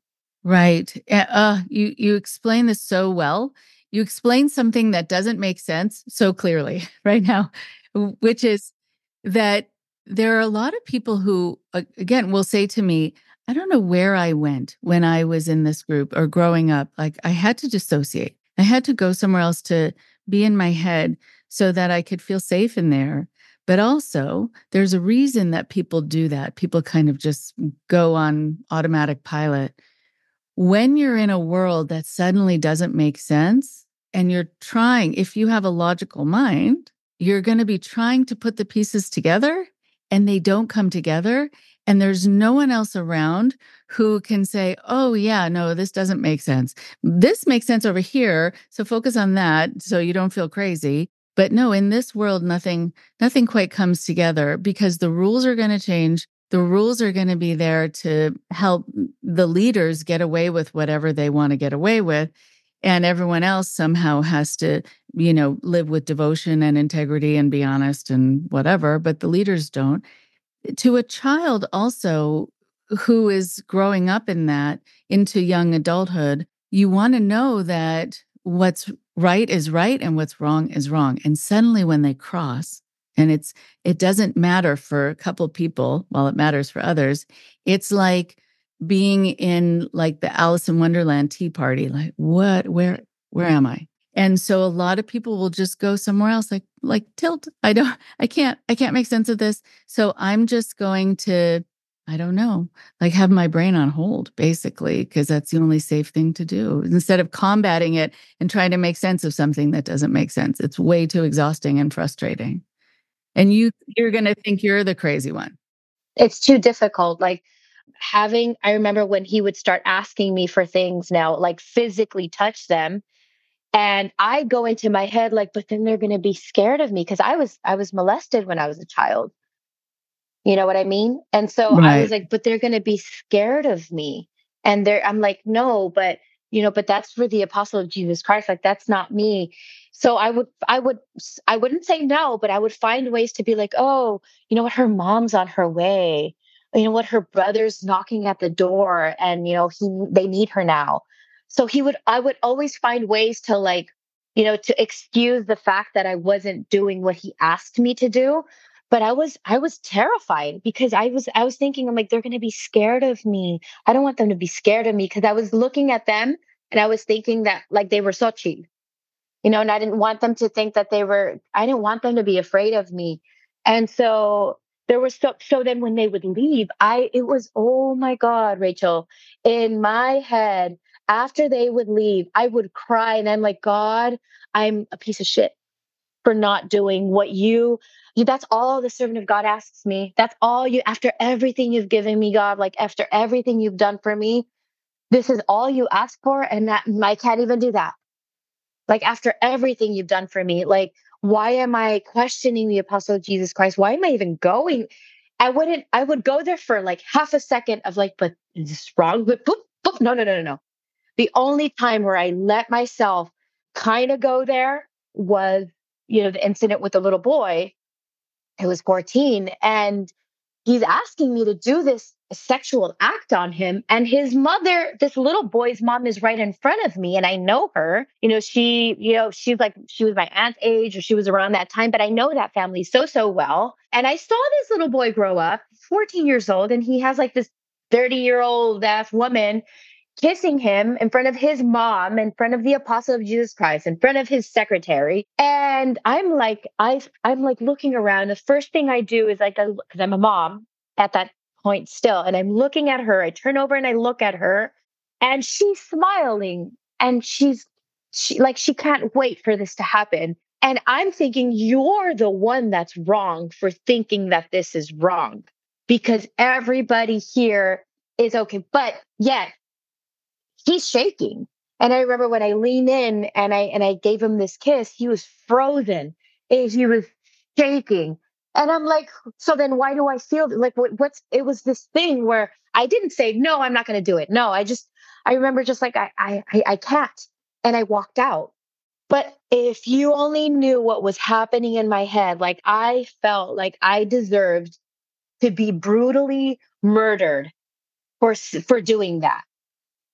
Right. You explain this so well. You explain something that doesn't make sense so clearly right now, which is that there are a lot of people who, again, will say to me, I don't know where I went when I was in this group or growing up. Like I had to dissociate. I had to go somewhere else to be in my head so that I could feel safe in there. But also, there's a reason that people do that. People kind of just go on automatic pilot when you're in a world that suddenly doesn't make sense and you're trying, if you have a logical mind, you're going to be trying to put the pieces together and they don't come together. And there's no one else around who can say, oh, yeah, no, this doesn't make sense. This makes sense over here. So focus on that so you don't feel crazy. But no, in this world, nothing quite comes together because the rules are going to change. The rules are going to be there to help the leaders get away with whatever they want to get away with. And everyone else somehow has to, live with devotion and integrity and be honest and whatever, but the leaders don't. To a child also who is growing up in that into young adulthood, you want to know that what's right is right and what's wrong is wrong. And suddenly when they cross, and it doesn't matter for a couple people, while it matters for others, it's like being in like the Alice in Wonderland tea party. Like, what, where am I? And so a lot of people will just go somewhere else, like tilt. I can't make sense of this. So I'm just going to, I don't know, like have my brain on hold, basically, because that's the only safe thing to do. Instead of combating it and trying to make sense of something that doesn't make sense. It's way too exhausting and frustrating. And you're going to think you're the crazy one. It's too difficult. Like I remember when he would start asking me for things now, like physically touch them. And I go into my head like, but then they're going to be scared of me because I was molested when I was a child. You know what I mean? And so I was Right. like, but they're going to be scared of me. And I'm like, no, but but that's for the apostle of Jesus Christ. Like, that's not me. So I wouldn't say no, but I would find ways to be like, oh, you know what? Her mom's on her way. You know what? Her brother's knocking at the door and, they need her now. So I would always find ways to like, to excuse the fact that I wasn't doing what he asked me to do. But I was terrified because I was thinking, I'm like, they're going to be scared of me. I don't want them to be scared of me because I was looking at them and I was thinking that like they were Sochi, and I didn't want them to think that I didn't want them to be afraid of me. And so so then when they would leave, it was, oh my God, Rachel, in my head, after they would leave, I would cry and I'm like, God, I'm a piece of shit for not doing what that's all the servant of God asks me. That's all after everything you've given me, God, like after everything you've done for me, this is all you ask for. And that I can't even do that. Like after everything you've done for me, like, why am I questioning the apostle of Jesus Christ? Why am I even going? I would go there for like half a second of like, but is this wrong? But boop, boop. No, no, no, no, no. The only time where I let myself kind of go there was, the incident with the little boy who was 14. And he's asking me to do this sexual act on him. And his mother, this little boy's mom, is right in front of me. And I know her. She was my aunt's age or she was around that time, but I know that family so well. And I saw this little boy grow up, 14 years old, and he has like this 30-year-old ass woman kissing him in front of his mom, in front of the apostle of Jesus Christ, in front of his secretary. And I'm like looking around. The first thing I do is like, because I'm a mom at that point still, and I'm looking at her. I turn over and I look at her and she's smiling and she can't wait for this to happen. And I'm thinking, you're the one that's wrong for thinking that this is wrong because everybody here is okay. But yet, he's shaking. And I remember when I leaned in and I gave him this kiss, he was frozen. He was shaking. And I'm like, so then why do I feel like it was this thing where I didn't say, no, I'm not going to do it. No, I remember just like, I can't. And I walked out. But if you only knew what was happening in my head, like I felt like I deserved to be brutally murdered for doing that.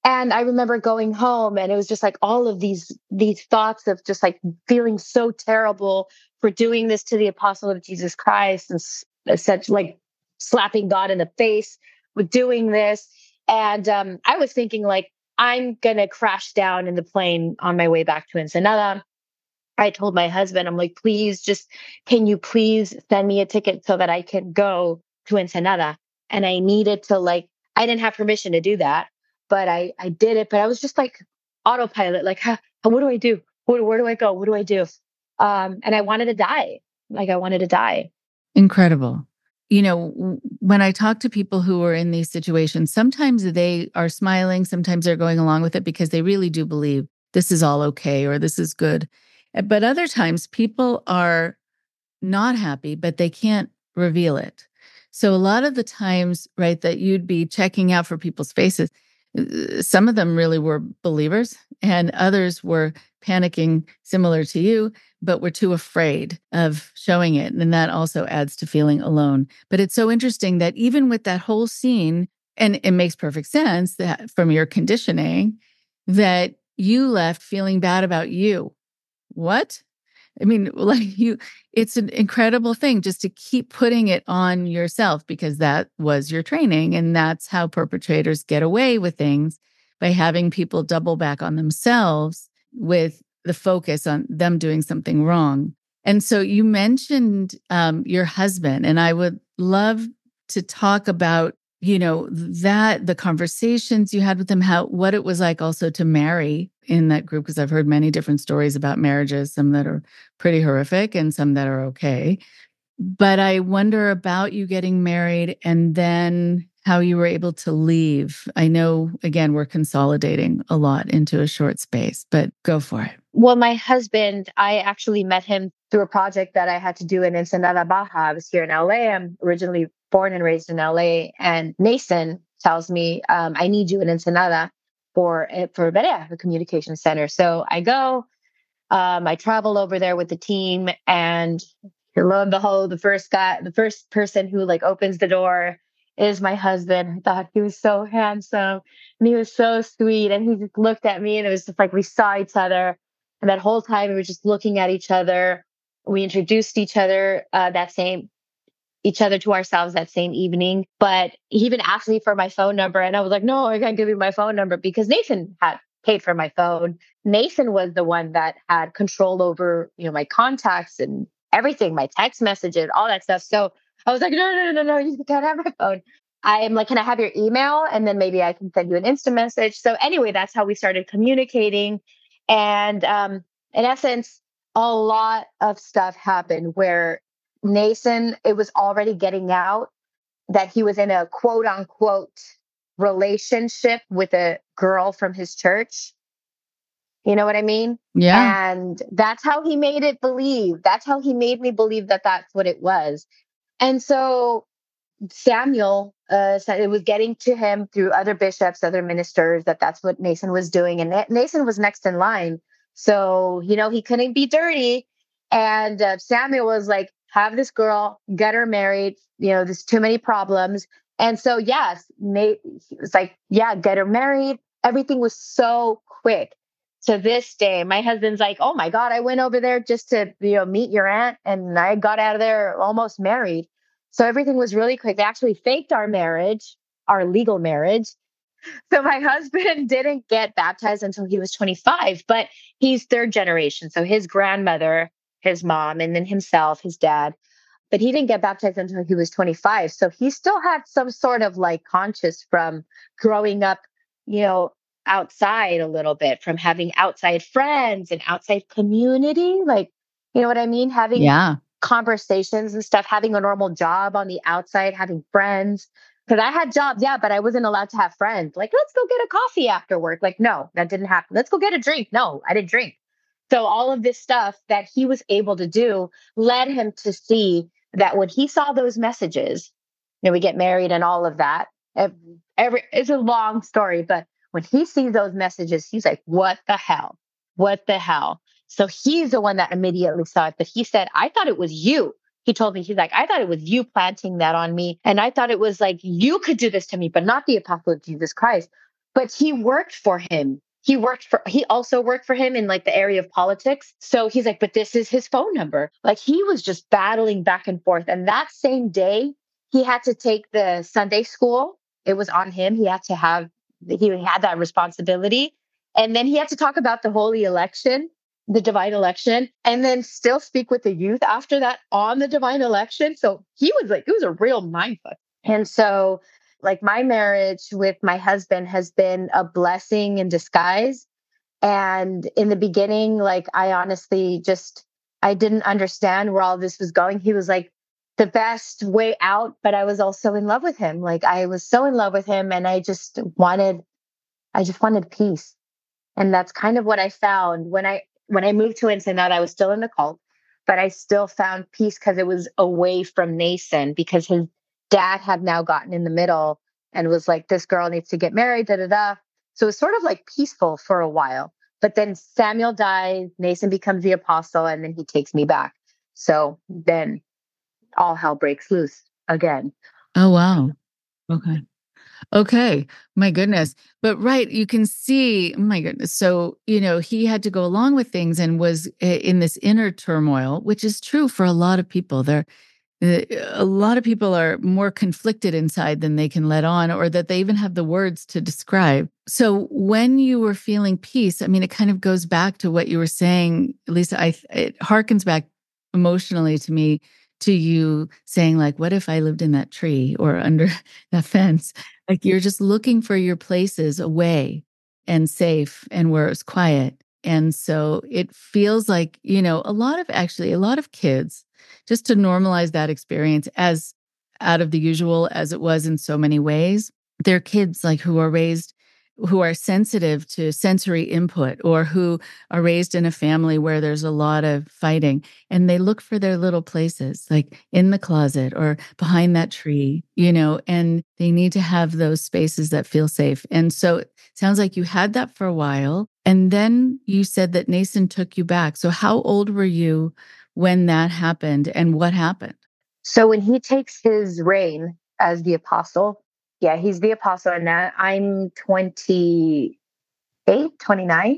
And I remember going home and it was just like all of these thoughts of just like feeling so terrible for doing this to the apostle of Jesus Christ and such like slapping God in the face with doing this. And I was thinking like, I'm going to crash down in the plane on my way back to Ensenada. I told my husband, I'm like, can you please send me a ticket so that I can go to Ensenada? And I needed to like, I didn't have permission to do that, but I did it. But I was just like autopilot, like, what do I do? Where do I go? What do I do? And I wanted to die. Like I wanted to die. Incredible. When I talk to people who are in these situations, sometimes they are smiling, sometimes they're going along with it because they really do believe this is all okay or this is good. But other times people are not happy, but they can't reveal it. So a lot of the times, right, that you'd be checking out for people's faces, some of them really were believers and others were panicking similar to you, but were too afraid of showing it. And that also adds to feeling alone. But it's so interesting that even with that whole scene, and it makes perfect sense that from your conditioning, that you left feeling bad about you. What? I mean, like it's an incredible thing just to keep putting it on yourself because that was your training. And that's how perpetrators get away with things, by having people double back on themselves with the focus on them doing something wrong. And so you mentioned your husband, and I would love to talk about, the conversations you had with him, what it was like also to marry in that group, because I've heard many different stories about marriages, some that are pretty horrific and some that are okay. But I wonder about you getting married and then how you were able to leave. I know, again, we're consolidating a lot into a short space, but go for it. Well, my husband, I actually met him through a project that I had to do in Ensenada Baja. I was here in LA. I'm originally born and raised in LA. And Nathan tells me, I need you in Ensenada for Berea, the communication center. So I go, I travel over there with the team, and lo and behold, the first person who like opens the door is my husband. I thought he was so handsome and he was so sweet. And he just looked at me and it was just like we saw each other. And that whole time we were just looking at each other. We introduced each other to ourselves that same evening. But he even asked me for my phone number. And I was like, no, I can't give you my phone number because Nathan had paid for my phone. Nathan was the one that had control over, my contacts and everything, my text messages, all that stuff. So I was like, no, you can't have my phone. I am like, can I have your email? And then maybe I can send you an instant message. So anyway, that's how we started communicating. And in essence, a lot of stuff happened where Nathan, it was already getting out that he was in a quote unquote relationship with a girl from his church. You know what I mean? Yeah. And that's how he made it believe. That's how he made me believe that that's what it was. And so Samuel said it was getting to him through other bishops, other ministers, that's what Nathan was doing. And Nathan was next in line. So, he couldn't be dirty. And Samuel was like, have this girl, get her married. There's too many problems. And so, yes, Nate was like, yeah, get her married. Everything was so quick. To this day, my husband's like, oh my God, I went over there just to, meet your aunt. And I got out of there almost married. So everything was really quick. They actually faked our marriage, our legal marriage. So my husband didn't get baptized until he was 25, but he's third generation. So his grandmother, his mom, and then himself, his dad, but he didn't get baptized until he was 25. So he still had some sort of like conscience from growing up, outside a little bit, from having outside friends and outside community. Like, you know what I mean? Having conversations and stuff, having a normal job on the outside, having friends. Because I had jobs, but I wasn't allowed to have friends. Like, let's go get a coffee after work. Like, no, that didn't happen. Let's go get a drink. No, I didn't drink. So all of this stuff that he was able to do led him to see that when he saw those messages, we get married and all of that. It's a long story, but when he sees those messages, he's like, what the hell? What the hell? So he's the one that immediately saw it. But he said, I thought it was you. He told me, he's like, I thought it was you planting that on me. And I thought it was like, you could do this to me, but not the apostle of Jesus Christ. but he worked for him. He also worked for him in like the area of politics. So he's like, but this is his phone number. Like he was just battling back and forth. And that same day, he had to take the Sunday school. It was on him. He had that responsibility. And then he had to talk about the holy election, the divine election, and then still speak with the youth after that on the divine election. So he was like, it was a real mindfuck. And so, like, my marriage with my husband has been a blessing in disguise. And in the beginning, like, I honestly I didn't understand where all this was going. He was like the best way out, but I was also in love with him. Like, I was so in love with him, and I just wanted peace. And that's kind of what I found when I moved to Ensenada. I was still in the cult, but I still found peace because it was away from Nason, because his dad had now gotten in the middle and was like, this girl needs to get married, da da da. So it was sort of like peaceful for a while. But then Samuel dies, Nason becomes the apostle, and then he takes me back. So then all hell breaks loose again. Oh, wow. Okay. Okay. My goodness. But right, you can see, my goodness. So, he had to go along with things and was in this inner turmoil, which is true for a lot of people. A lot of people are more conflicted inside than they can let on, or that they even have the words to describe. So when you were feeling peace, I mean, it kind of goes back to what you were saying, Lisa. It harkens back emotionally to me, to you saying, like, what if I lived in that tree or under that fence? Like, you're just looking for your places away and safe and where it's quiet. And so it feels like, a lot of kids, just to normalize that experience as out of the usual as it was in so many ways, they're kids like who are sensitive to sensory input, or who are raised in a family where there's a lot of fighting, and they look for their little places, like in the closet or behind that tree, and they need to have those spaces that feel safe. And so it sounds like you had that for a while. And then you said that Nason took you back. So how old were you when that happened, and what happened? So when he takes his reign as the apostle, yeah, he's the apostle, and I'm 28, 29.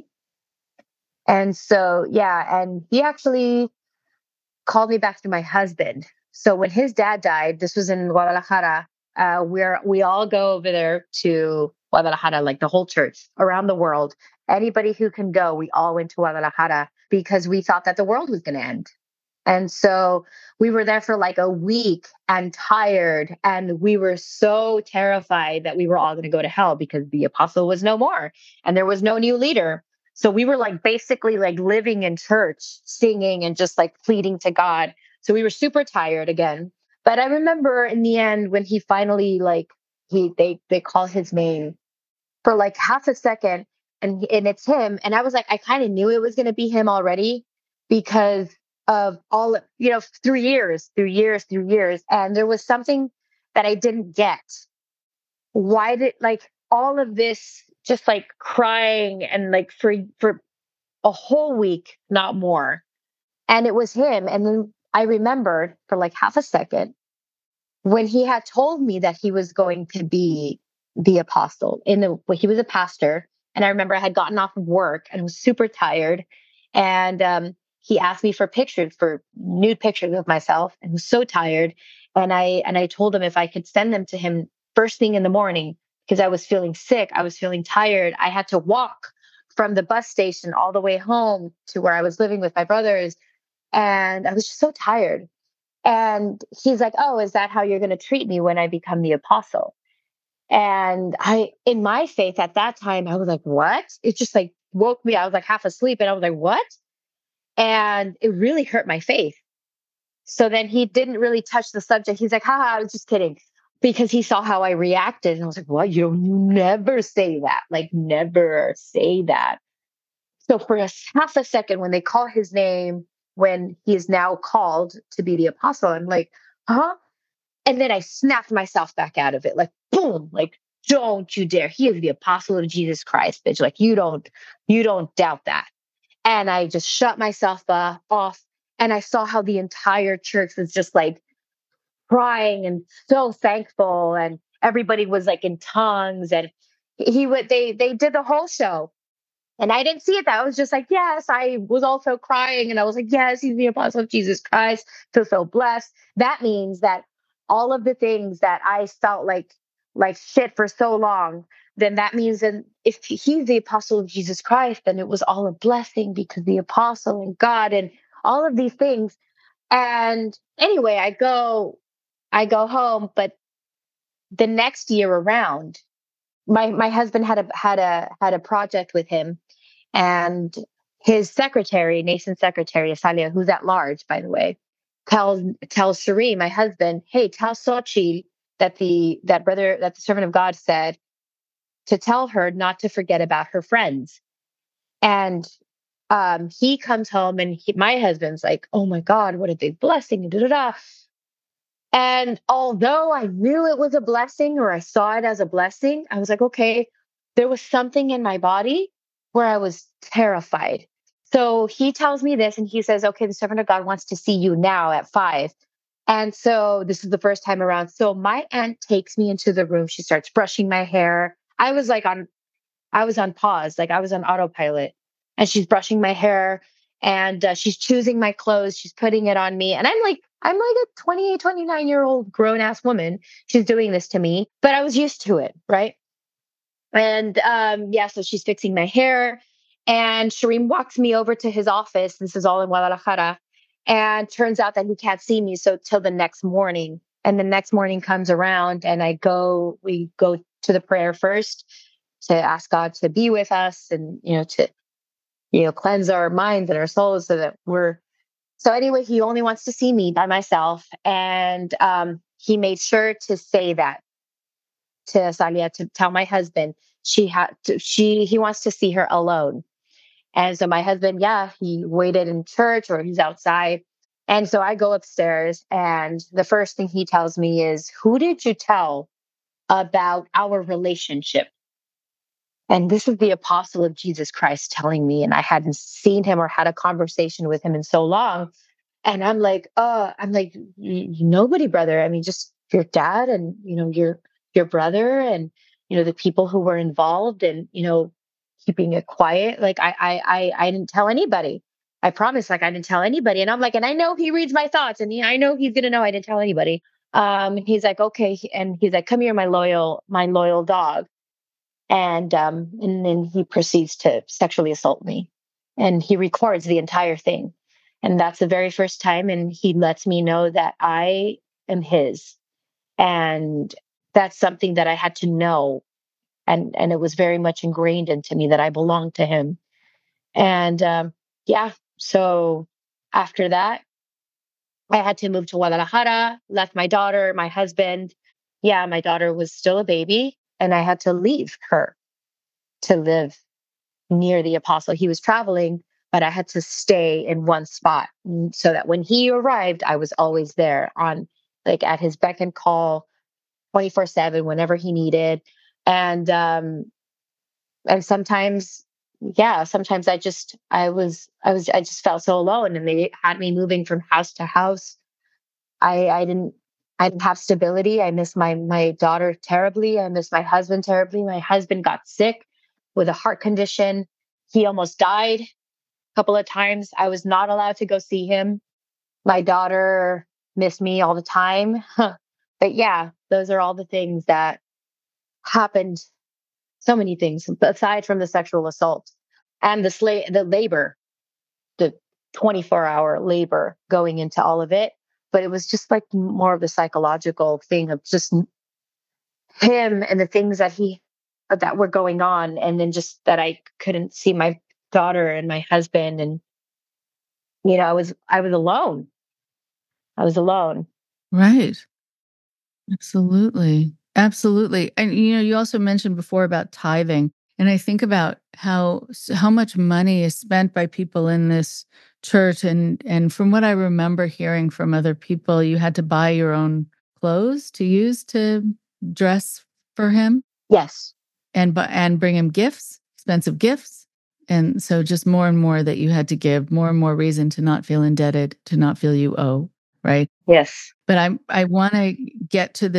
And so, yeah, and he actually called me back to my husband. So when his dad died, this was in Guadalajara, we all go over there to Guadalajara, like the whole church around the world. Anybody who can go, we all went to Guadalajara because we thought that the world was going to end. And so we were there for like a week and tired. And we were so terrified that we were all going to go to hell because the apostle was no more and there was no new leader. So we were like basically like living in church, singing and just like pleading to God. So we were super tired again. But I remember in the end when he finally they call his name for like half a second, and it's him. And I was like, I kind of knew it was going to be him already because of all, 3 years. And there was something that I didn't get. Why did like all of this just like crying and like for a whole week, not more. And it was him. And then I remembered for like half a second when he had told me that he was going to be the apostle he was a pastor. And I remember I had gotten off of work and was super tired. And he asked me for nude pictures of myself, and was so tired. And I told him if I could send them to him first thing in the morning, because I was feeling sick. I was feeling tired. I had to walk from the bus station all the way home to where I was living with my brothers. And I was just so tired. And he's like, oh, is that how you're going to treat me when I become the apostle? And in my faith at that time, I was like, what? It just like woke me. I was like half asleep and I was like, what? And it really hurt my faith. So then he didn't really touch the subject. He's like, haha, I was just kidding. Because he saw how I reacted. And I was like, what? You never say that. Like, never say that. So for half a second, when they call his name, when he is now called to be the apostle, I'm like, huh? And then I snapped myself back out of it. Like, boom, like, don't you dare. He is the apostle of Jesus Christ, bitch. Like, you don't doubt that. And I just shut myself off. And I saw how the entire church was just like crying and so thankful. And everybody was like in tongues. And he would, they did the whole show. And I didn't see it. That I was just like, yes, I was also crying. And I was like, yes, he's the apostle of Jesus Christ. Feel so blessed. That means that all of the things that I felt like shit for so long, then that means that if he's the apostle of Jesus Christ, then it was all a blessing because the apostle and God and all of these things. And anyway, I go home, but the next year around, my husband had a project with him, and his secretary, Nathan's secretary, Asalia, who's at large, by the way, tells Sheree, my husband, hey, tell Sochi that the servant of God said to tell her not to forget about her friends. And he comes home, and my husband's like, oh my God, what a big blessing. Da, da, da. And although I knew it was a blessing, or I saw it as a blessing, I was like, okay, there was something in my body where I was terrified. So he tells me this, and he says, okay, the servant of God wants to see you now at 5. And so this is the first time around. So my aunt takes me into the room. She starts brushing my hair. I was on pause, like I was on autopilot, and she's brushing my hair, and she's choosing my clothes. She's putting it on me. And I'm like a 28, 29-year-old grown ass woman. She's doing this to me, but I was used to it. Right. And so she's fixing my hair, and Shireen walks me over to his office. This is all in Guadalajara. And turns out that he can't see me. So till the next morning, and the next morning comes around, and we go to the prayer first to ask God to be with us, and, to cleanse our minds and our souls so that so anyway, he only wants to see me by myself. And he made sure to say that to Salia, to tell my husband he wants to see her alone. And so my husband, he waited in church, or he's outside. And so I go upstairs, and the first thing he tells me is, who did you tell about our relationship? And this is the apostle of Jesus Christ telling me, and I hadn't seen him or had a conversation with him in so long. And I'm like, nobody, brother. I mean, just your dad, and, your brother, and, the people who were involved, and, keeping it quiet. Like I didn't tell anybody. I promise, like I didn't tell anybody. And I'm like, and I know he reads my thoughts, and I know he's going to know I didn't tell anybody. He's like, okay. And he's like, come here, my loyal dog. And then he proceeds to sexually assault me, and he records the entire thing. And that's the very first time. And he lets me know that I am his. And that's something that I had to know. And it was very much ingrained into me that I belonged to him. And so after that, I had to move to Guadalajara, left my daughter, my husband. Yeah, my daughter was still a baby, and I had to leave her to live near the apostle. He was traveling, but I had to stay in one spot so that when he arrived, I was always there at his beck and call 24/7 whenever he needed. And sometimes I just felt so alone, and they had me moving from house to house. I didn't have stability. I miss my daughter terribly. I miss my husband terribly. My husband got sick with a heart condition. He almost died a couple of times. I was not allowed to go see him. My daughter missed me all the time. But yeah, those are all the things that happened. So many things aside from the sexual assault and the labor, the 24-hour labor going into all of it. But it was just like more of the psychological thing of just him and the things that were going on. And then just that I couldn't see my daughter and my husband. And, I was alone. I was alone. Right. Absolutely. Absolutely. And, you also mentioned before about tithing. And I think about how much money is spent by people in this church. And from what I remember hearing from other people, you had to buy your own clothes to use to dress for him. Yes. And bring him gifts, expensive gifts. And so just more and more that you had to give, more and more reason to not feel indebted, to not feel you owe, right? Yes. But I want to get to this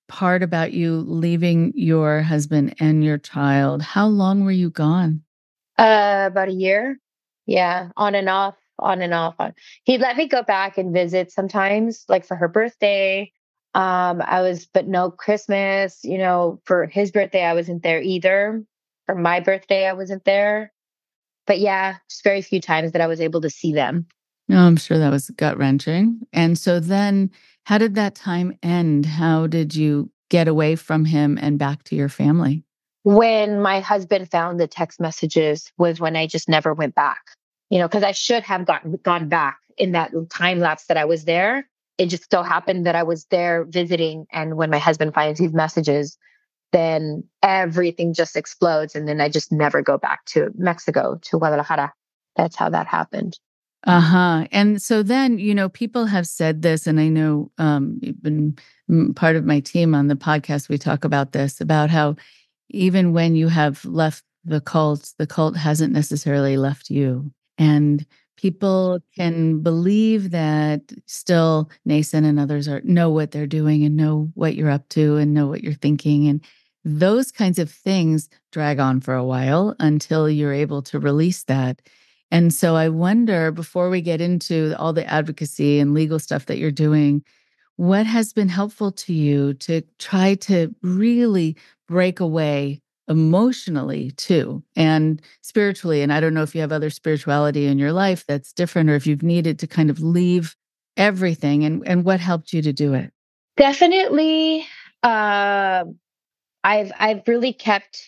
part about you leaving your husband and your child. How long were you gone? About a year. Yeah, on and off, on and off. He'd let me go back and visit sometimes, like for her birthday. But no Christmas, for his birthday, I wasn't there either. For my birthday, I wasn't there. But yeah, just very few times that I was able to see them. No, I'm sure that was gut-wrenching. And so then how did that time end? How did you get away from him and back to your family? When my husband found the text messages was when I just never went back, because I should have gone back in that time lapse that I was there. It just so happened that I was there visiting. And when my husband finds these messages, then everything just explodes. And then I just never go back to Mexico, to Guadalajara. That's how that happened. Uh-huh. And so then, people have said this, and I know you've been part of my team on the podcast. We talk about this, about how even when you have left the cult hasn't necessarily left you. And people can believe that still Nason and others know what they're doing and know what you're up to and know what you're thinking. And those kinds of things drag on for a while until you're able to release that. And so I wonder, before we get into all the advocacy and legal stuff that you're doing, what has been helpful to you to try to really break away emotionally too, and spiritually? And I don't know if you have other spirituality in your life that's different, or if you've needed to kind of leave everything, and what helped you to do it? Definitely. I've really kept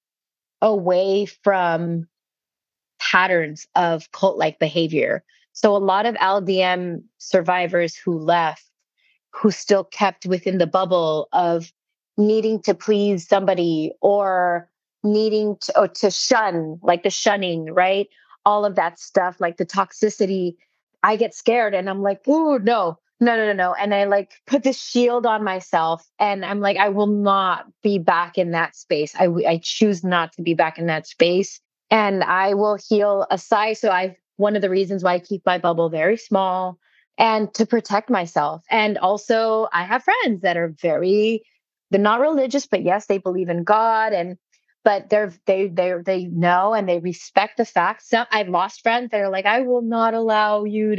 away from patterns of cult-like behavior. So a lot of LDM survivors who left, who still kept within the bubble of needing to please somebody or needing to shun, like the shunning, right? All of that stuff, like the toxicity. I get scared and I'm like, oh, no. And I like put this shield on myself and I'm like, I will not be back in that space. I choose not to be back in that space. And I will heal aside. So one of the reasons why I keep my bubble very small and to protect myself. And also I have friends that are they're not religious, but yes, they believe in God. But they know and they respect the facts. So I've lost friends that are like, I will not allow you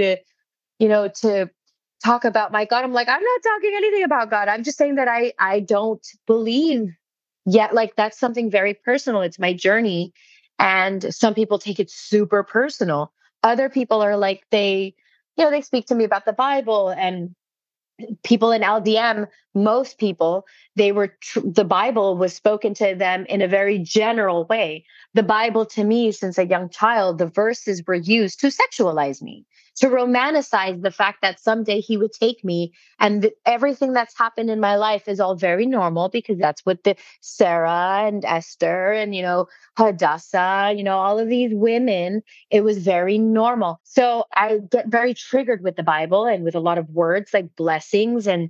to talk about my God. I'm like, I'm not talking anything about God. I'm just saying that I don't believe yet. Like that's something very personal. It's my journey. And some people take it super personal. Other people are like, they speak to me about the Bible, and people in LDM, most people, the Bible was spoken to them in a very general way. The Bible to me, since a young child, the verses were used to sexualize me, to romanticize the fact that someday he would take me. And everything that's happened in my life is all very normal because that's what the Sarah and Esther and, Hadassah, all of these women, it was very normal. So I get very triggered with the Bible and with a lot of words like blessings and,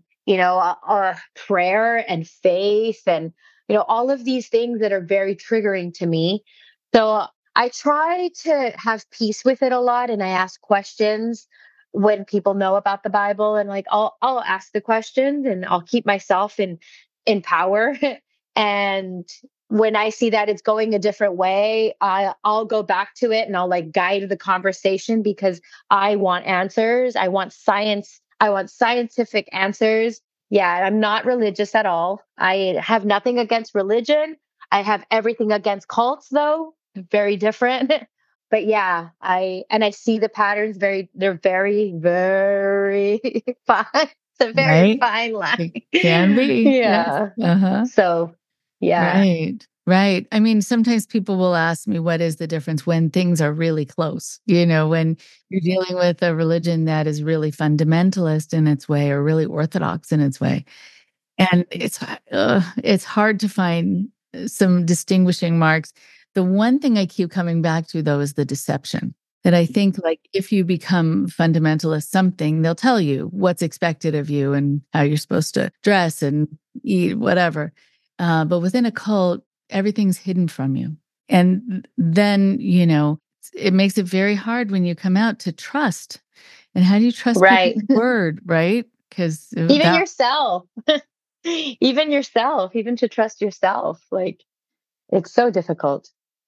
prayer and faith and, all of these things that are very triggering to me. So I try to have peace with it a lot. And I ask questions when people know about the Bible, and like, I'll ask the questions and I'll keep myself in power. And when I see that it's going a different way, I'll go back to it and I'll like guide the conversation because I want answers. I want science. I want scientific answers. Yeah, I'm not religious at all. I have nothing against religion. I have everything against cults, though. Very different. But yeah, I see the patterns they're very, very fine. It's a very fine line. It can be. Yeah. Yes. Uh-huh. So, yeah. Right. I mean, sometimes people will ask me, what is the difference when things are really close? When you're dealing with a religion that is really fundamentalist in its way or really orthodox in its way. And it's hard to find some distinguishing marks. The one thing I keep coming back to, though, is the deception. That I think, like, if you become fundamentalist something, they'll tell you what's expected of you and how you're supposed to dress and eat, whatever. But within a cult, everything's hidden from you. And then, it makes it very hard when you come out to trust. And how do you trust people's word, right? Because even yourself. Even yourself, even to trust yourself. Like, it's so difficult.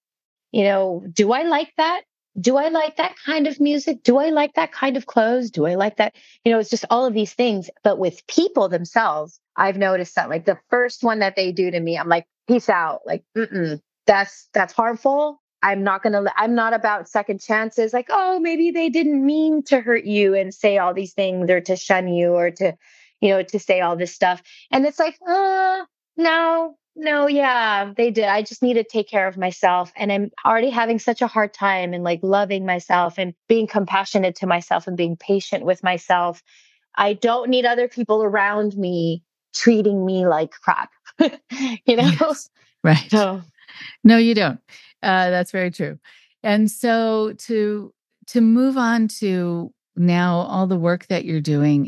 Do I like that? Do I like that kind of music? Do I like that kind of clothes? Do I like that? It's just all of these things. But with people themselves, I've noticed that like the first one that they do to me, I'm like, peace out. Like, that's harmful. I'm not about second chances. Like, oh, maybe they didn't mean to hurt you and say all these things or to shun you or to say all this stuff. And it's like, no, yeah, they did. I just need to take care of myself. And I'm already having such a hard time and like loving myself and being compassionate to myself and being patient with myself. I don't need other people around me treating me like crap, Yes, right. So, No, you don't. That's very true. And so to move on to now all the work that you're doing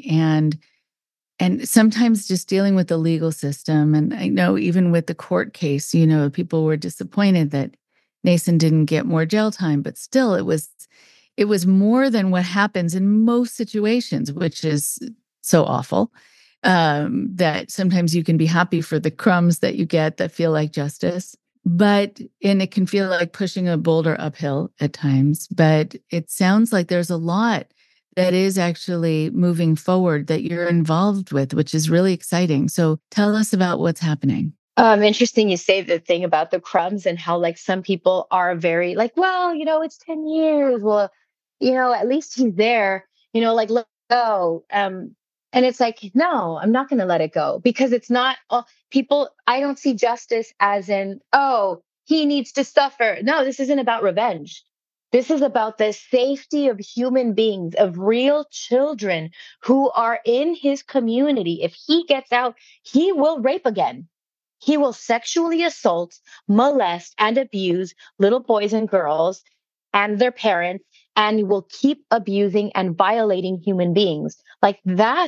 and sometimes just dealing with the legal system. And I know even with the court case, people were disappointed that Nason didn't get more jail time, but still it was more than what happens in most situations, which is so awful. That sometimes you can be happy for the crumbs that you get that feel like justice, and it can feel like pushing a boulder uphill at times. But it sounds like there's a lot that is actually moving forward that you're involved with, which is really exciting. So tell us about what's happening. Interesting you say the thing about the crumbs and how like some people are very like, well, it's 10 years. Well, at least he's there, like let go. And it's like, no, I'm not going to let it go because it's not people. I don't see justice as in, oh, he needs to suffer. No, this isn't about revenge. This is about the safety of human beings, of real children who are in his community. If he gets out, he will rape again. He will sexually assault, molest, and abuse little boys and girls and their parents, and will keep abusing and violating human beings. Like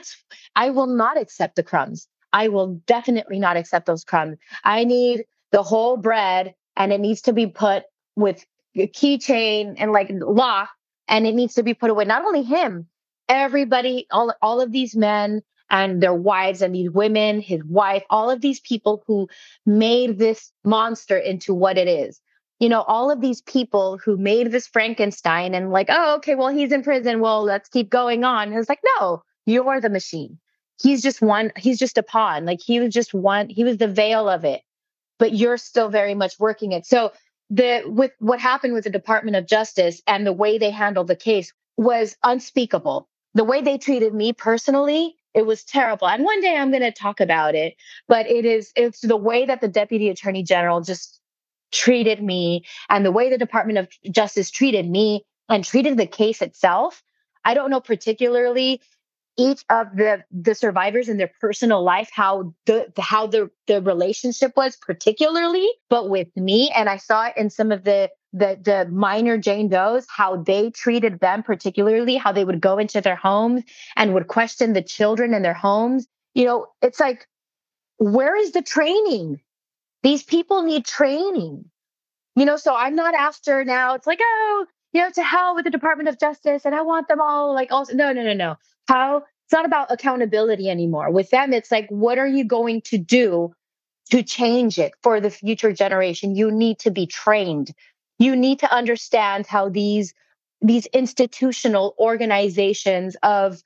I will not accept the crumbs. I will definitely not accept those crumbs. I need the whole bread, and it needs to be put with a keychain and like lock, and it needs to be put away. Not only him, everybody, all of these men and their wives and these women, his wife, all of these people who made this monster into what it is. All of these people who made this Frankenstein and like, oh, okay, well, he's in prison. Well, let's keep going on. And it's like, no, you're the machine. He's just a pawn. Like he was the veil of it, but you're still very much working it. So with what happened with the Department of Justice and the way they handled the case was unspeakable. The way they treated me personally, it was terrible. And one day I'm going to talk about it, but it's the way that the Deputy Attorney General just treated me and the way the Department of Justice treated me and treated the case itself. I don't know particularly each of the survivors in their personal life, how the relationship was particularly, but with me, and I saw it in some of the minor Jane Does, how they treated them particularly, how they would go into their homes and would question the children in their homes. It's like, where is the training? These people need training. So I'm not after now. It's like, oh, to hell with the Department of Justice, and I want them all like also. No. It's not about accountability anymore. With them, it's like, what are you going to do to change it for the future generation? You need to be trained. You need to understand how these institutional organizations of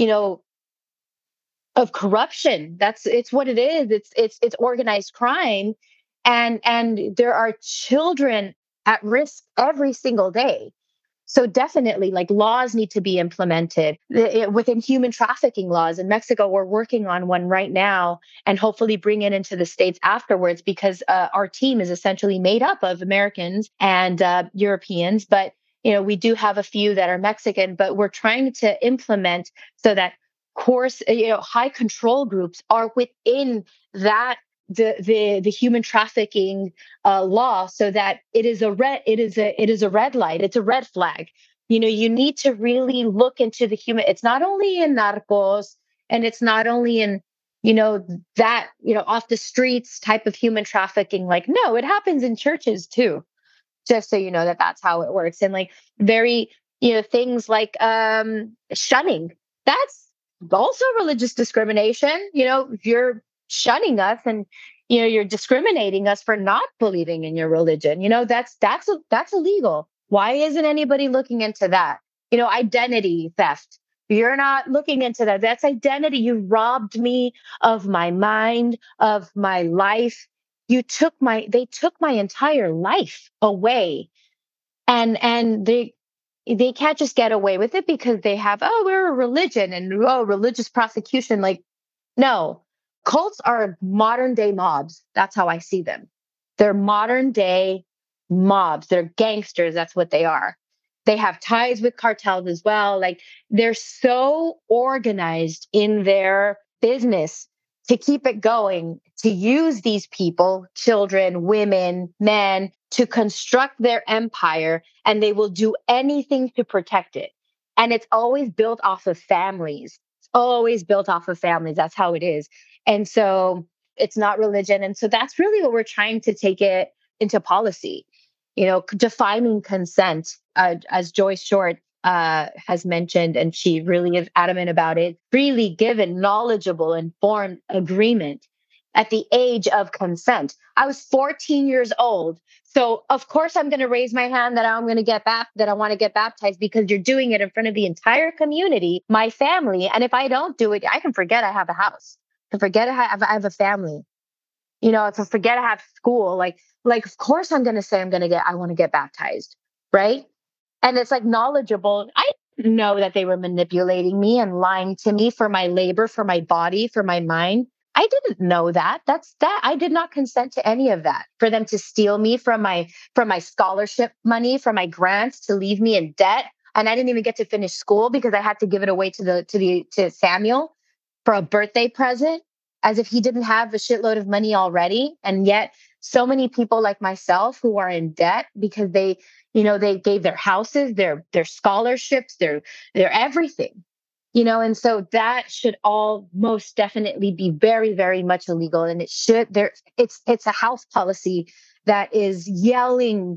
corruption. It's what it is. It's organized crime, and there are children at risk every single day. So definitely, like, laws need to be implemented within human trafficking laws. In Mexico, we're working on one right now and hopefully bring it into the States afterwards, because our team is essentially made up of Americans and Europeans. But, we do have a few that are Mexican, but we're trying to implement so that high control groups are within that the human trafficking law, so that it is a red light. It's a red flag. You need to really look into the human. It's not only in narcos, and it's not only in that off the streets type of human trafficking. Like, no, it happens in churches too. Just so you know that's how it works. And like very things like shunning. That's also religious discrimination. If you're shunning us, and you're discriminating us for not believing in your religion. That's illegal. Why isn't anybody looking into that? Identity theft. You're not looking into that. That's identity. You robbed me of my mind, of my life. They took my entire life away. And they can't just get away with it because they have, we're a religion and religious prosecution. Like, no, cults are modern day mobs. That's how I see them. They're modern day mobs. They're gangsters. That's what they are. They have ties with cartels as well. Like, they're so organized in their business to keep it going, to use these people, children, women, men, to construct their empire, and they will do anything to protect it. And it's always built off of families. It's always built off of families. That's how it is. And so it's not religion. And so that's really what we're trying to take it into policy, defining consent, as Joyce Short has mentioned, and she really is adamant about it, freely given, knowledgeable, informed agreement at the age of consent. I was 14 years old. So of course I'm going to raise my hand that I'm going to that I want to get baptized, because you're doing it in front of the entire community, my family. And if I don't do it, I can forget I have a house. I forget I have a family. If I forget I have school, like of course I'm going to say I want to get baptized, right? And it's like knowledgeable. I didn't know that they were manipulating me and lying to me for my labor, for my body, for my mind. I didn't know that. I did not consent to any of that. For them to steal me from my scholarship money, from my grants, to leave me in debt. And I didn't even get to finish school because I had to give it away to Samuel for a birthday present, as if he didn't have a shitload of money already. And yet so many people like myself who are in debt because they gave their houses, their scholarships, their everything. And so that should all most definitely be very, very much illegal. And it's a house policy that is yelling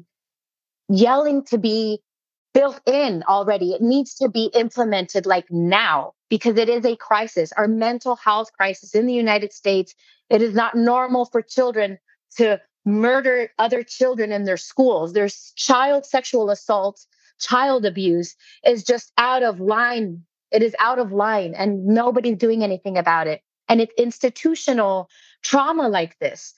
to be built in already. It needs to be implemented like now, because it is a crisis. Our mental health crisis in the United States. It is not normal for children to murder other children in their schools. There's child sexual assault, child abuse is just out of line. It is out of line, and nobody's doing anything about it. And it's institutional trauma like this.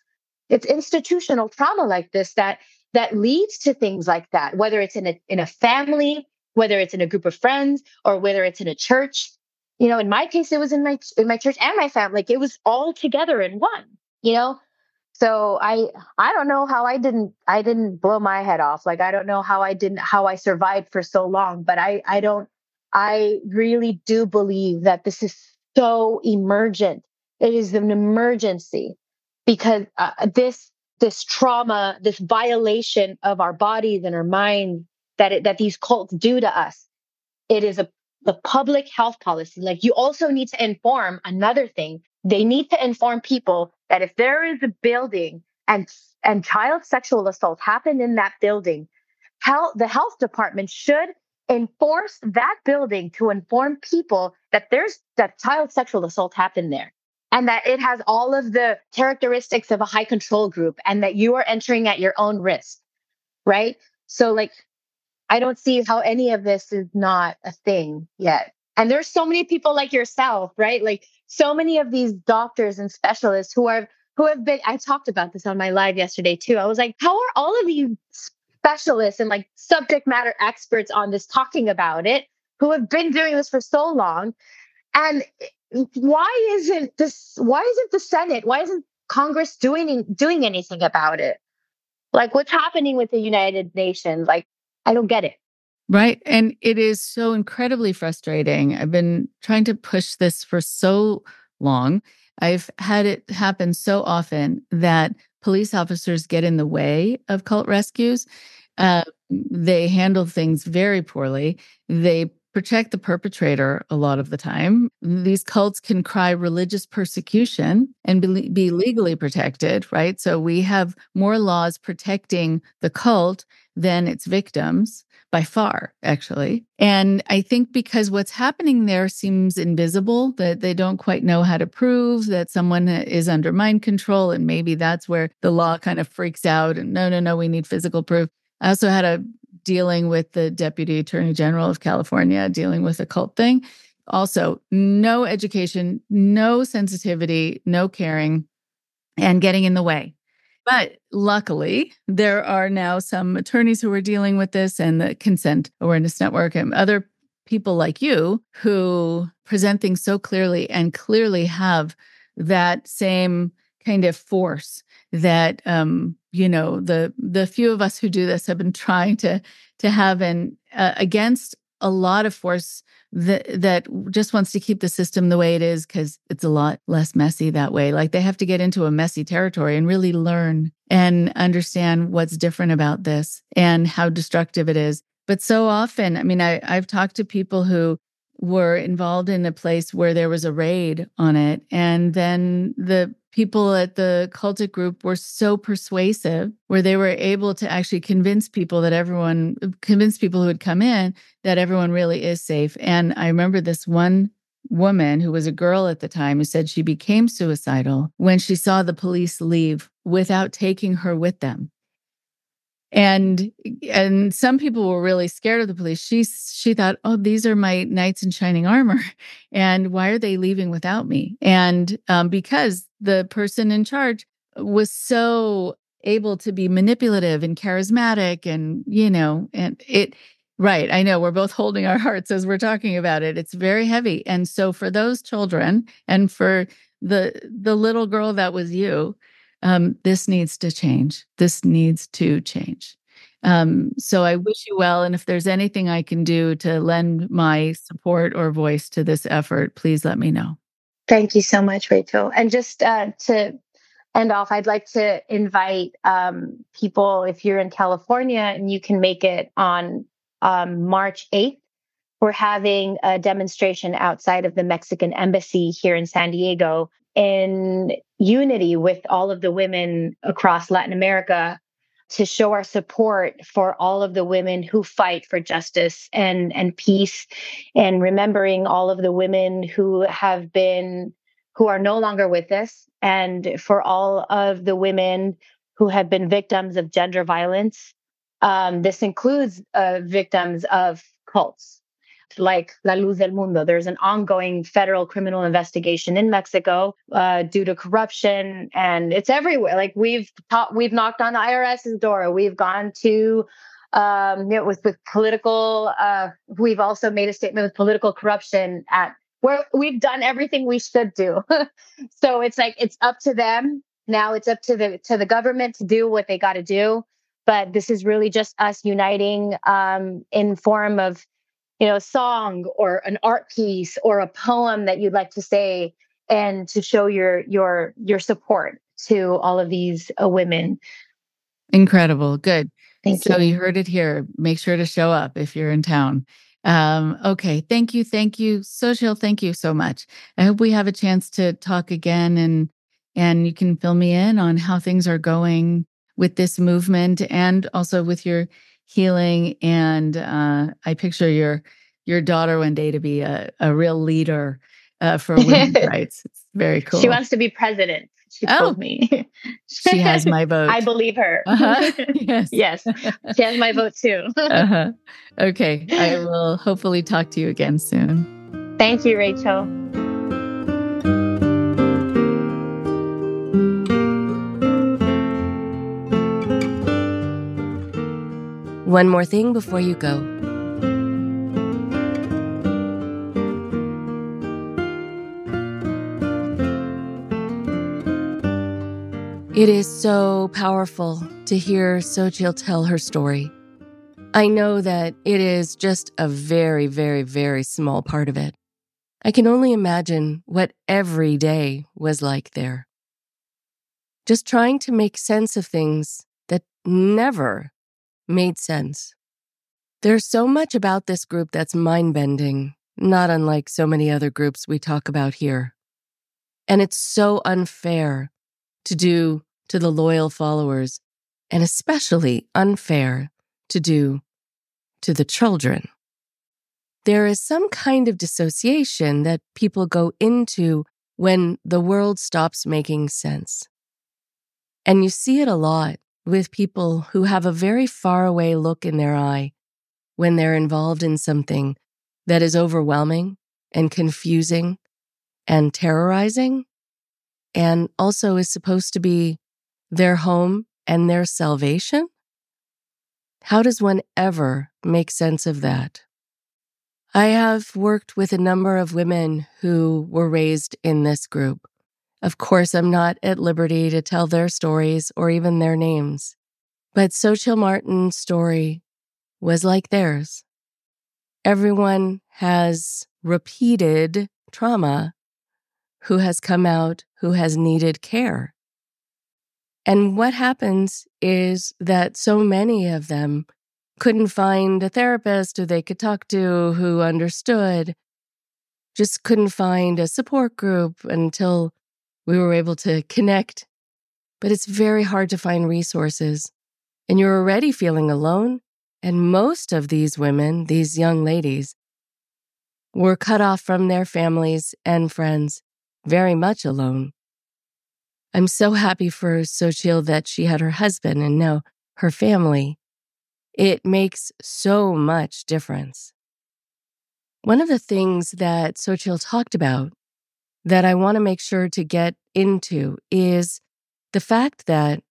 That leads to things like that, whether it's in a family, whether it's in a group of friends, or whether it's in a church. In my case, it was in my church and my family. Like, it was all together in one. So I don't know how I didn't blow my head off. Like, I don't know how I survived for so long, but I really do believe that this is so emergent. It is an emergency, because this trauma, this violation of our bodies and our minds that these cults do to us, it is the public health policy. Like, you also need to inform another thing. They need to inform people that if there is a building and child sexual assault happened in that building, the health department should enforce that building to inform people that child sexual assault happened there, and that it has all of the characteristics of a high control group, and that you are entering at your own risk, right? So, like, I don't see how any of this is not a thing yet. And there's so many people like yourself, right? Like, so many of these doctors and specialists who have been, I talked about this on my live yesterday too. I was like, how are all of you specialists and like subject matter experts on this talking about it, who have been doing this for so long? And why isn't the Senate, why isn't Congress doing anything about it? Like, what's happening with the United Nations? Like, I don't get it. Right. And it is so incredibly frustrating. I've been trying to push this for so long. I've had it happen so often that police officers get in the way of cult rescues. They handle things very poorly. They protect the perpetrator a lot of the time. These cults can cry religious persecution and be legally protected, right? So we have more laws protecting the cult than its victims. by far, actually. And I think because what's happening there seems invisible, that they don't quite know how to prove that someone is under mind control. And maybe that's where the law kind of freaks out and no, we need physical proof. I also had a dealing with the Deputy Attorney General of California, dealing with a cult thing. Also, no education, no sensitivity, no caring, and getting in the way. But luckily, there are now some attorneys who are dealing with this, and the Consent Awareness Network and other people like you who present things so clearly and clearly have that same kind of force that the few of us who do this have been trying to have, and against a lot of force that just wants to keep the system the way it is because it's a lot less messy that way. Like they have to get into a messy territory and really learn and understand what's different about this and how destructive it is. But so often, I mean, I've talked to people who were involved in a place where there was a raid on it. And then the people at the cultic group were so persuasive where they were able to actually convince people who had come in that everyone really is safe. And I remember this one woman who was a girl at the time who said she became suicidal when she saw the police leave without taking her with them. And some people were really scared of the police. She thought, oh, these are my knights in shining armor. And why are they leaving without me? And because the person in charge was so able to be manipulative and charismatic right. I know we're both holding our hearts as we're talking about it. It's very heavy. And so for those children and for the little girl that was you, this needs to change. This needs to change. So I wish you well. And if there's anything I can do to lend my support or voice to this effort, please let me know. Thank you so much, Rachel. And just to end off, I'd like to invite people, if you're in California and you can make it on March 8th, we're having a demonstration outside of the Mexican embassy here in San Diego in unity with all of the women across Latin America to show our support for all of the women who fight for justice and peace, and remembering all of the women who are no longer with us, and for all of the women who have been victims of gender violence. This includes victims of cults like La Luz del Mundo. There's an ongoing federal criminal investigation in Mexico due to corruption, and it's everywhere. Like we've knocked on the IRS's door. We've gone to with political. We've also made a statement with political corruption at where we've done everything we should do. So it's like it's up to them now. It's up to the government to do what they got to do. But this is really just us uniting in form of a song or an art piece or a poem that you'd like to say, and to show your support to all of these women. Incredible. Good. Thank you. So you heard it here. Make sure to show up if you're in town. Okay. Thank you. Xochitl, thank you so much. I hope we have a chance to talk again and you can fill me in on how things are going with this movement and also with your healing. And I picture your daughter one day to be a real leader for women's rights. It's very cool. She wants to be president. She told me. She has my vote. I believe her. Yes. Yes. She has my vote too. Okay. I will hopefully talk to you again soon. Thank you, Rachel. One more thing before you go. It is so powerful to hear Xochitl tell her story. I know that it is just a very, very, very small part of it. I can only imagine what every day was like there. Just trying to make sense of things that never made sense. There's so much about this group that's mind-bending, not unlike so many other groups we talk about here. And it's so unfair to do to the loyal followers, and especially unfair to do to the children. There is some kind of dissociation that people go into when the world stops making sense. And you see it a lot with people who have a very far away look in their eye when they're involved in something that is overwhelming and confusing and terrorizing, and also is supposed to be their home and their salvation. How does one ever make sense of that? I have worked with a number of women who were raised in this group. Of course, I'm not at liberty to tell their stories or even their names, but Xochitl Martin's story was like theirs. Everyone has repeated trauma who has come out, who has needed care. And what happens is that so many of them couldn't find a therapist who they could talk to who understood, just couldn't find a support group until we were able to connect. But it's very hard to find resources. And you're already feeling alone. And most of these women, these young ladies, were cut off from their families and friends, very much alone. I'm so happy for Xochitl that she had her husband and now her family. It makes so much difference. One of the things that Xochitl talked about that I want to make sure to get into is the fact that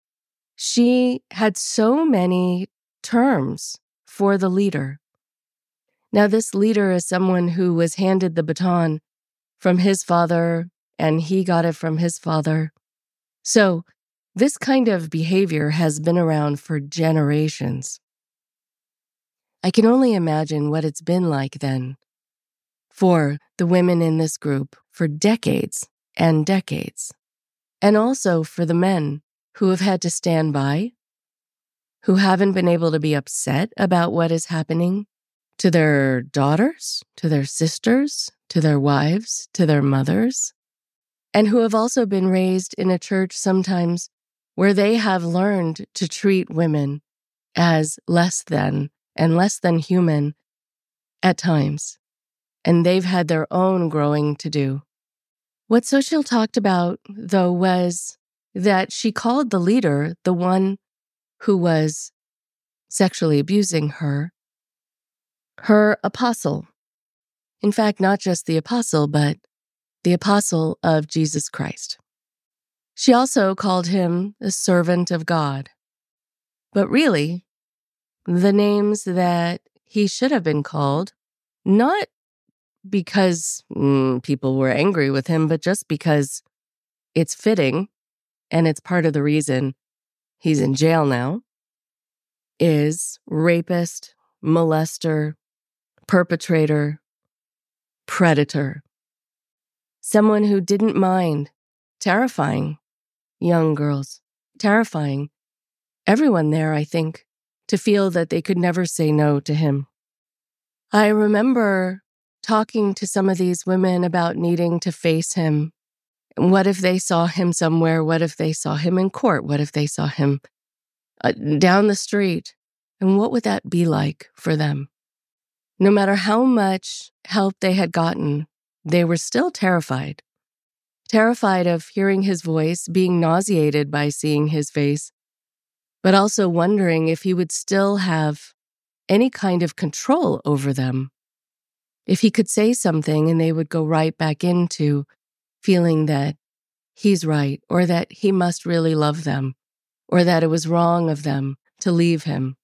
she had so many terms for the leader. Now, this leader is someone who was handed the baton from his father, and he got it from his father. So this kind of behavior has been around for generations. I can only imagine what it's been like then for the women in this group for decades and decades, and also for the men who have had to stand by, who haven't been able to be upset about what is happening to their daughters, to their sisters, to their wives, to their mothers, and who have also been raised in a church sometimes where they have learned to treat women as less than and less than human at times. And they've had their own growing to do. What Xochitl talked about, though, was that she called the leader, the one who was sexually abusing her, her apostle. In fact, not just the apostle, but the apostle of Jesus Christ. She also called him the servant of God. But really, the names that he should have been called, not because people were angry with him, but just because it's fitting, and it's part of the reason he's in jail now, is rapist, molester, perpetrator, predator. Someone who didn't mind terrifying young girls, terrifying everyone there, I think, to feel that they could never say no to him. I remember talking to some of these women about needing to face him. What if they saw him somewhere? What if they saw him in court? What if they saw him down the street? And what would that be like for them? No matter how much help they had gotten, they were still terrified. Terrified of hearing his voice, being nauseated by seeing his face, but also wondering if he would still have any kind of control over them. If he could say something and they would go right back into feeling that he's right, or that he must really love them, or that it was wrong of them to leave him.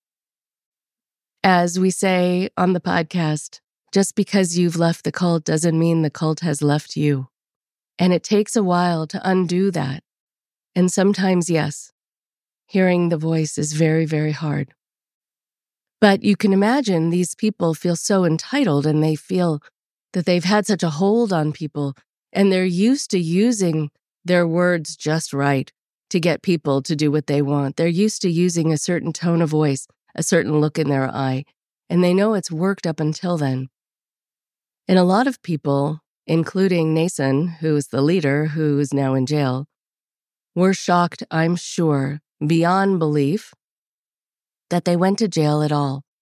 As we say on the podcast, just because you've left the cult doesn't mean the cult has left you. And it takes a while to undo that. And sometimes, yes, hearing the voice is very, very hard. But you can imagine these people feel so entitled, and they feel that they've had such a hold on people, and they're used to using their words just right to get people to do what they want. They're used to using a certain tone of voice, a certain look in their eye, and they know it's worked up until then. And a lot of people, including Nason, who is the leader, who is now in jail, were shocked, I'm sure, beyond belief, that they went to jail at all.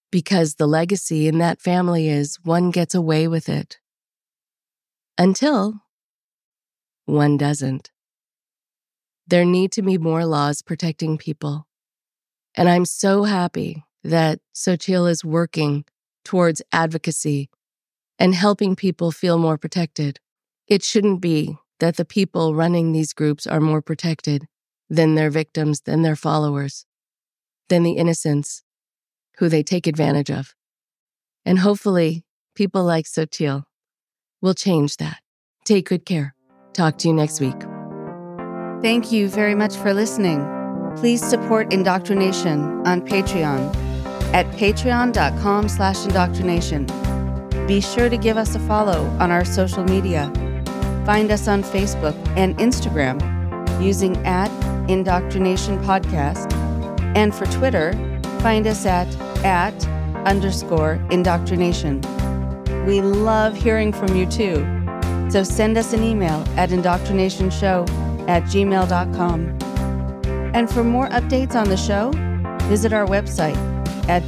because the legacy in that family is one gets away with it until one doesn't. There need to be more laws protecting people. And I'm so happy that Xochitl is working towards advocacy and helping people feel more protected. It shouldn't be that the people running these groups are more protected than their victims, than their followers, than the innocents who they take advantage of. And hopefully, people like Xochitl will change that. Take good care. Talk to you next week. Thank you very much for listening. Please support Indoctrination on Patreon at patreon.com/indoctrination. Be sure to give us a follow on our social media. Find us on Facebook and Instagram using @Indoctrination Podcast. And for Twitter, find us at @_indoctrination. We love hearing from you too. So send us an email at indoctrinationshow@gmail.com. And for more updates on the show, visit our website at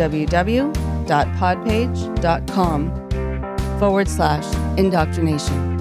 www.podpage.com/indoctrination.